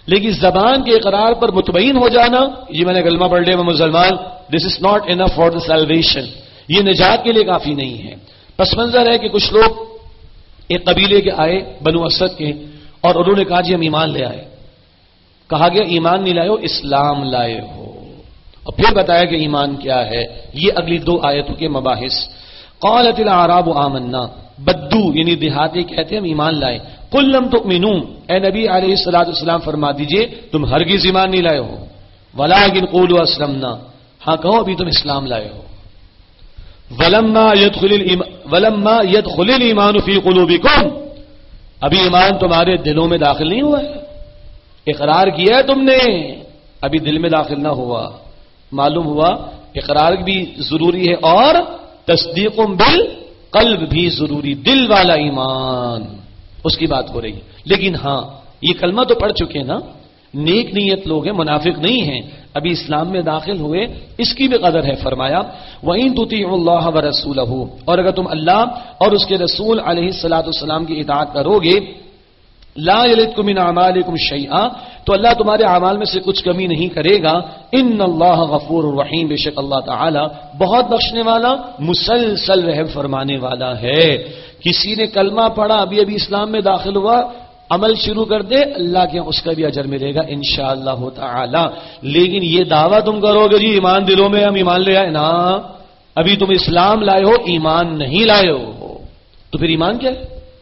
لیکن زبان کے اقرار پر مطمئن ہو جانا، یہ میں نے کلمہ پڑھ لیا میں مسلمان، this is not enough for the salvation, یہ نجات کے لیے کافی نہیں ہے۔ پس منظر ہے کہ کچھ لوگ ایک قبیلے کے آئے بنو اسد کے، اور انہوں نے کہا جی ہم ایمان لے آئے۔ کہا گیا ایمان نہیں لائے ہو، اسلام لائے ہو، اور پھر بتایا کہ ایمان کیا ہے۔ یہ اگلی دو آیتوں کے مباحث۔ قالت الاعراب آمنا، بدو یعنی دیہاتی کہتے ہیں ہم ایمان لائے۔ قل لم تؤمنوا، اے نبی علیہ الصلوۃ والسلام فرما دیجئے تم ہرگز ایمان نہیں لائے ہو، ولکن قولوا اسلمنا، ہاں کہو ابھی تم اسلام لائے ہو۔ ولما يدخل الایمان ولما يدخل الايمان في قلوبكم، ابھی ایمان تمہارے دلوں میں داخل نہیں ہوا ہے، اقرار کیا ہے تم نے، ابھی دل میں داخل نہ ہوا۔ معلوم ہوا اقرار بھی ضروری ہے اور تصدیق بالقلب بھی ضروری، دل والا ایمان اس کی بات ہو رہی ہے۔ لیکن ہاں یہ کلمہ تو پڑھ چکے نا، نیک نیت لوگ ہیں، منافق نہیں ہیں، ابھی اسلام میں داخل ہوئے، اس کی بھی قدر ہے۔ فرمایا وَإِن تُطِيعُوا اللَّهَ وَرَسُولَهُ، اور اگر تم اللہ اور اس کے رسول علیہ الصلوۃ والسلام کی اطاعت کرو گے، لا يلدكم من اعمالكم شيئا، تو اللہ تمہارے اعمال میں سے کچھ کمی نہیں کرے گا۔ ان اللہ غفور الرحیم، بے شک اللہ تعالی بہت بخشنے والا مسلسل رحم فرمانے والا ہے۔ کسی نے کلمہ پڑھا، ابھی ابھی اسلام میں داخل ہوا، عمل شروع کر دے، اللہ کے اس کا بھی اجر ملے گا انشاءاللہ تعالی۔ لیکن یہ دعویٰ تم کرو گے جی ایمان دلوں میں ہم ایمان لے آئے، نا ابھی تم اسلام لائے ہو، ایمان نہیں لائے ہو، تو پھر ایمان کیا ہے؟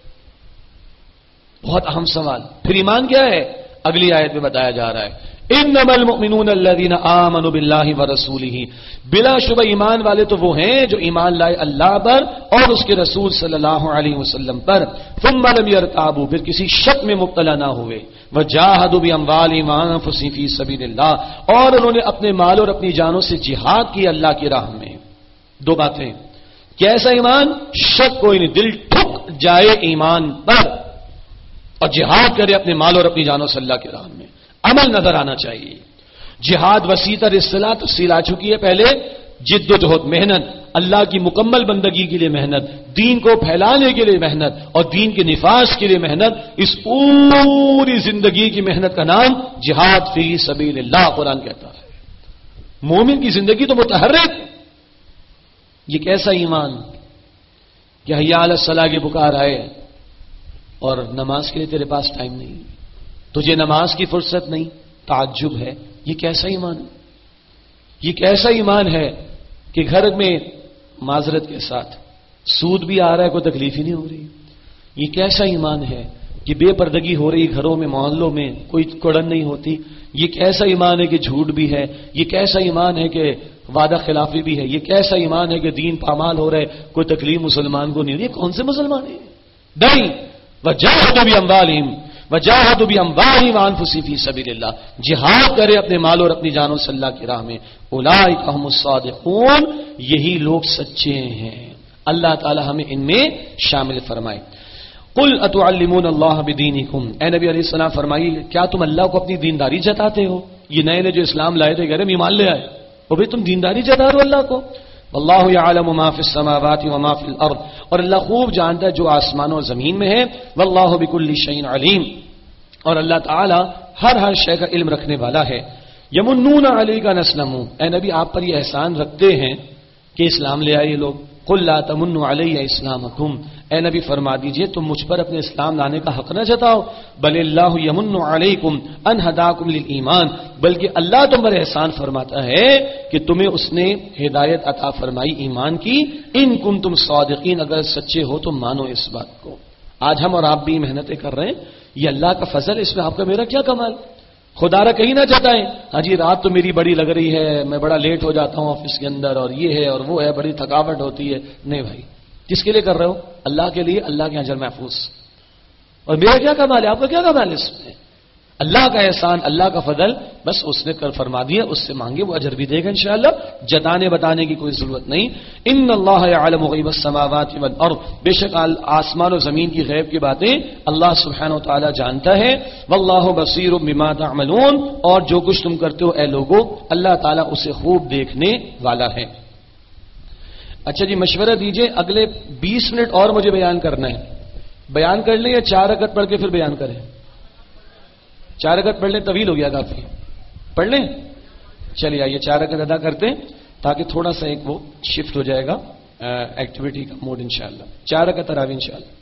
بہت اہم سوال۔ پھر ایمان کیا ہے؟ اگلی آیت میں بتایا جا رہا ہے انما المؤمنون الذين آمنوا بالله ورسوله، بلا شبہ ایمان والے تو وہ ہیں جو ایمان لائے اللہ پر اور اس کے رسول صلی اللہ علیہ وسلم پر، ثم لم يرتابوا، پھر کسی شک میں مبتلا نہ ہوئے، وجاهدوا باموالهم وانفسهم في سبيل الله، اور انہوں نے اپنے مال اور اپنی جانوں سے جہاد کیا اللہ کی راہ میں۔ دو باتیں، کیسا ایمان؟ شک کوئی نہیں، دل ٹھک جائے ایمان پر اور جہاد کرے اپنے مال اور اپنی جانوں سے اللہ کی راہ میں، عمل نظر آنا چاہیے۔ جہاد وسیع تر اصطلاح تفصیل آ چکی ہے پہلے، جد و جہد، محنت، اللہ کی مکمل بندگی کے لیے محنت، دین کو پھیلانے کے لیے محنت اور دین کے نفاذ کے لیے محنت، اس پوری زندگی کی محنت کا نام جہاد فی سبیل اللہ قرآن کہتا ہے۔ مومن کی زندگی تو متحرک، یہ کیسا ایمان کہ حی علی الصلاح کی پکار آئے اور نماز کے لیے تیرے پاس ٹائم نہیں، تجھے نماز کی فرصت نہیں، تعجب ہے۔ یہ کیسا ایمان ہے؟ یہ کیسا ایمان ہے کہ گھر میں معذرت کے ساتھ سود بھی آ رہا ہے، کوئی تکلیف ہی نہیں ہو رہی؟ یہ کیسا ایمان ہے کہ بے پردگی ہو رہی گھروں میں، محلوں میں، کوئی کڑن نہیں ہوتی؟ یہ کیسا ایمان ہے کہ جھوٹ بھی ہے؟ یہ کیسا ایمان ہے کہ وعدہ خلافی بھی ہے؟ یہ کیسا ایمان ہے کہ دین پامال ہو رہے، کوئی تکلیف مسلمان کو نہیں ہو رہی؟ یہ کون سے مسلمان ہیں؟ نہیں، وجاہدوا باموالہم وجاہدوا باموالہم وانفسہم فی سبیل اللہ، جہاد کرے اپنے مال اور اپنی جانوں سے اللہ کی راہ میں، اولئک هم الصادقون، یہی لوگ سچے ہیں۔ اللہ تعالی ہمیں ان میں شامل فرمائے۔ قل اتعلمون اللہ بدینکم، اے نبی علیہ السلام فرمائیے کیا تم اللہ کو اپنی دینداری جتاتے ہو؟ یہ نئے نئے جو اسلام لائے تھے کہہ رہے ہم ایمان لے آئے، وہ بھی تم دینداری جتا رہے ہو اللہ کو؟ واللہ یعلم ما فی السماوات وما فی الارض، اور اللہ خوب جانتا ہے جو آسمانوں اور زمین میں ہے، واللہ بکل شیء علیم، اور اللہ تعالی ہر ہر شے کا علم رکھنے والا ہے۔ یمنون علیک ان اسلموا، اے نبی آپ پر یہ احسان رکھتے ہیں کہ اسلام لے آئے لوگ۔ قل لا تمنوا علی اسلامکم، اے نبی فرما دیجئے تم مجھ پر اپنے اسلام لانے کا حق نہ جتاؤ، بل اللہ یمن علیکم ان ہداکم للایمان، بلکہ اللہ تم پر احسان فرماتا ہے کہ تمہیں اس نے ہدایت عطا فرمائی ایمان کی، ان کنتم صادقین، اگر سچے ہو تو مانو اس بات کو۔ آج ہم اور آپ بھی محنتیں کر رہے ہیں، یہ اللہ کا فضل، اس میں آپ کا میرا کیا کمال؟ خدا را کہیں نہ جتائیں ہاں جی رات تو میری بڑی لگ رہی ہے، میں بڑا لیٹ ہو جاتا ہوں آفس کے اندر، اور یہ ہے اور وہ ہے، بڑی تھکاوٹ ہوتی ہے۔ نہیں بھائی، کس کے لیے کر رہے ہو؟ اللہ کے لیے، اللہ کے اجر محفوظ۔ اور میرا کیا کمال ہے؟ آپ کا کیا کمال ہے اس میں؟ اللہ کا احسان، اللہ کا فضل، بس اس نے کر فرما دیا، اس سے مانگے وہ اجر بھی دے گا انشاءاللہ، جتانے بتانے کی کوئی ضرورت نہیں۔ ان اللہ یعلم غیب السماوات والارض، بے شک آسمان و زمین کی غیب کی باتیں اللہ سبحانہ و تعالی جانتا ہے۔ واللہ بصیر بما تعملون، اور جو کچھ تم کرتے ہو اے لوگو، اللہ تعالی اسے خوب دیکھنے والا ہے۔ اچھا جی، مشورہ دیجئے، اگلے بیس منٹ اور مجھے بیان کرنا ہے، بیان کر لیں یا چار رکعت پڑھ کے پھر بیان کریں؟ چار رکعت پڑھ لیں، طویل ہو گیا کافی، پڑھ لیں. چلیے آئیے چار رکعت ادا کرتے ہیں تاکہ تھوڑا سا ایک وہ شفٹ ہو جائے گا ایکٹیویٹی کا موڈ انشاءاللہ. چار رکعت تراویح انشاءاللہ.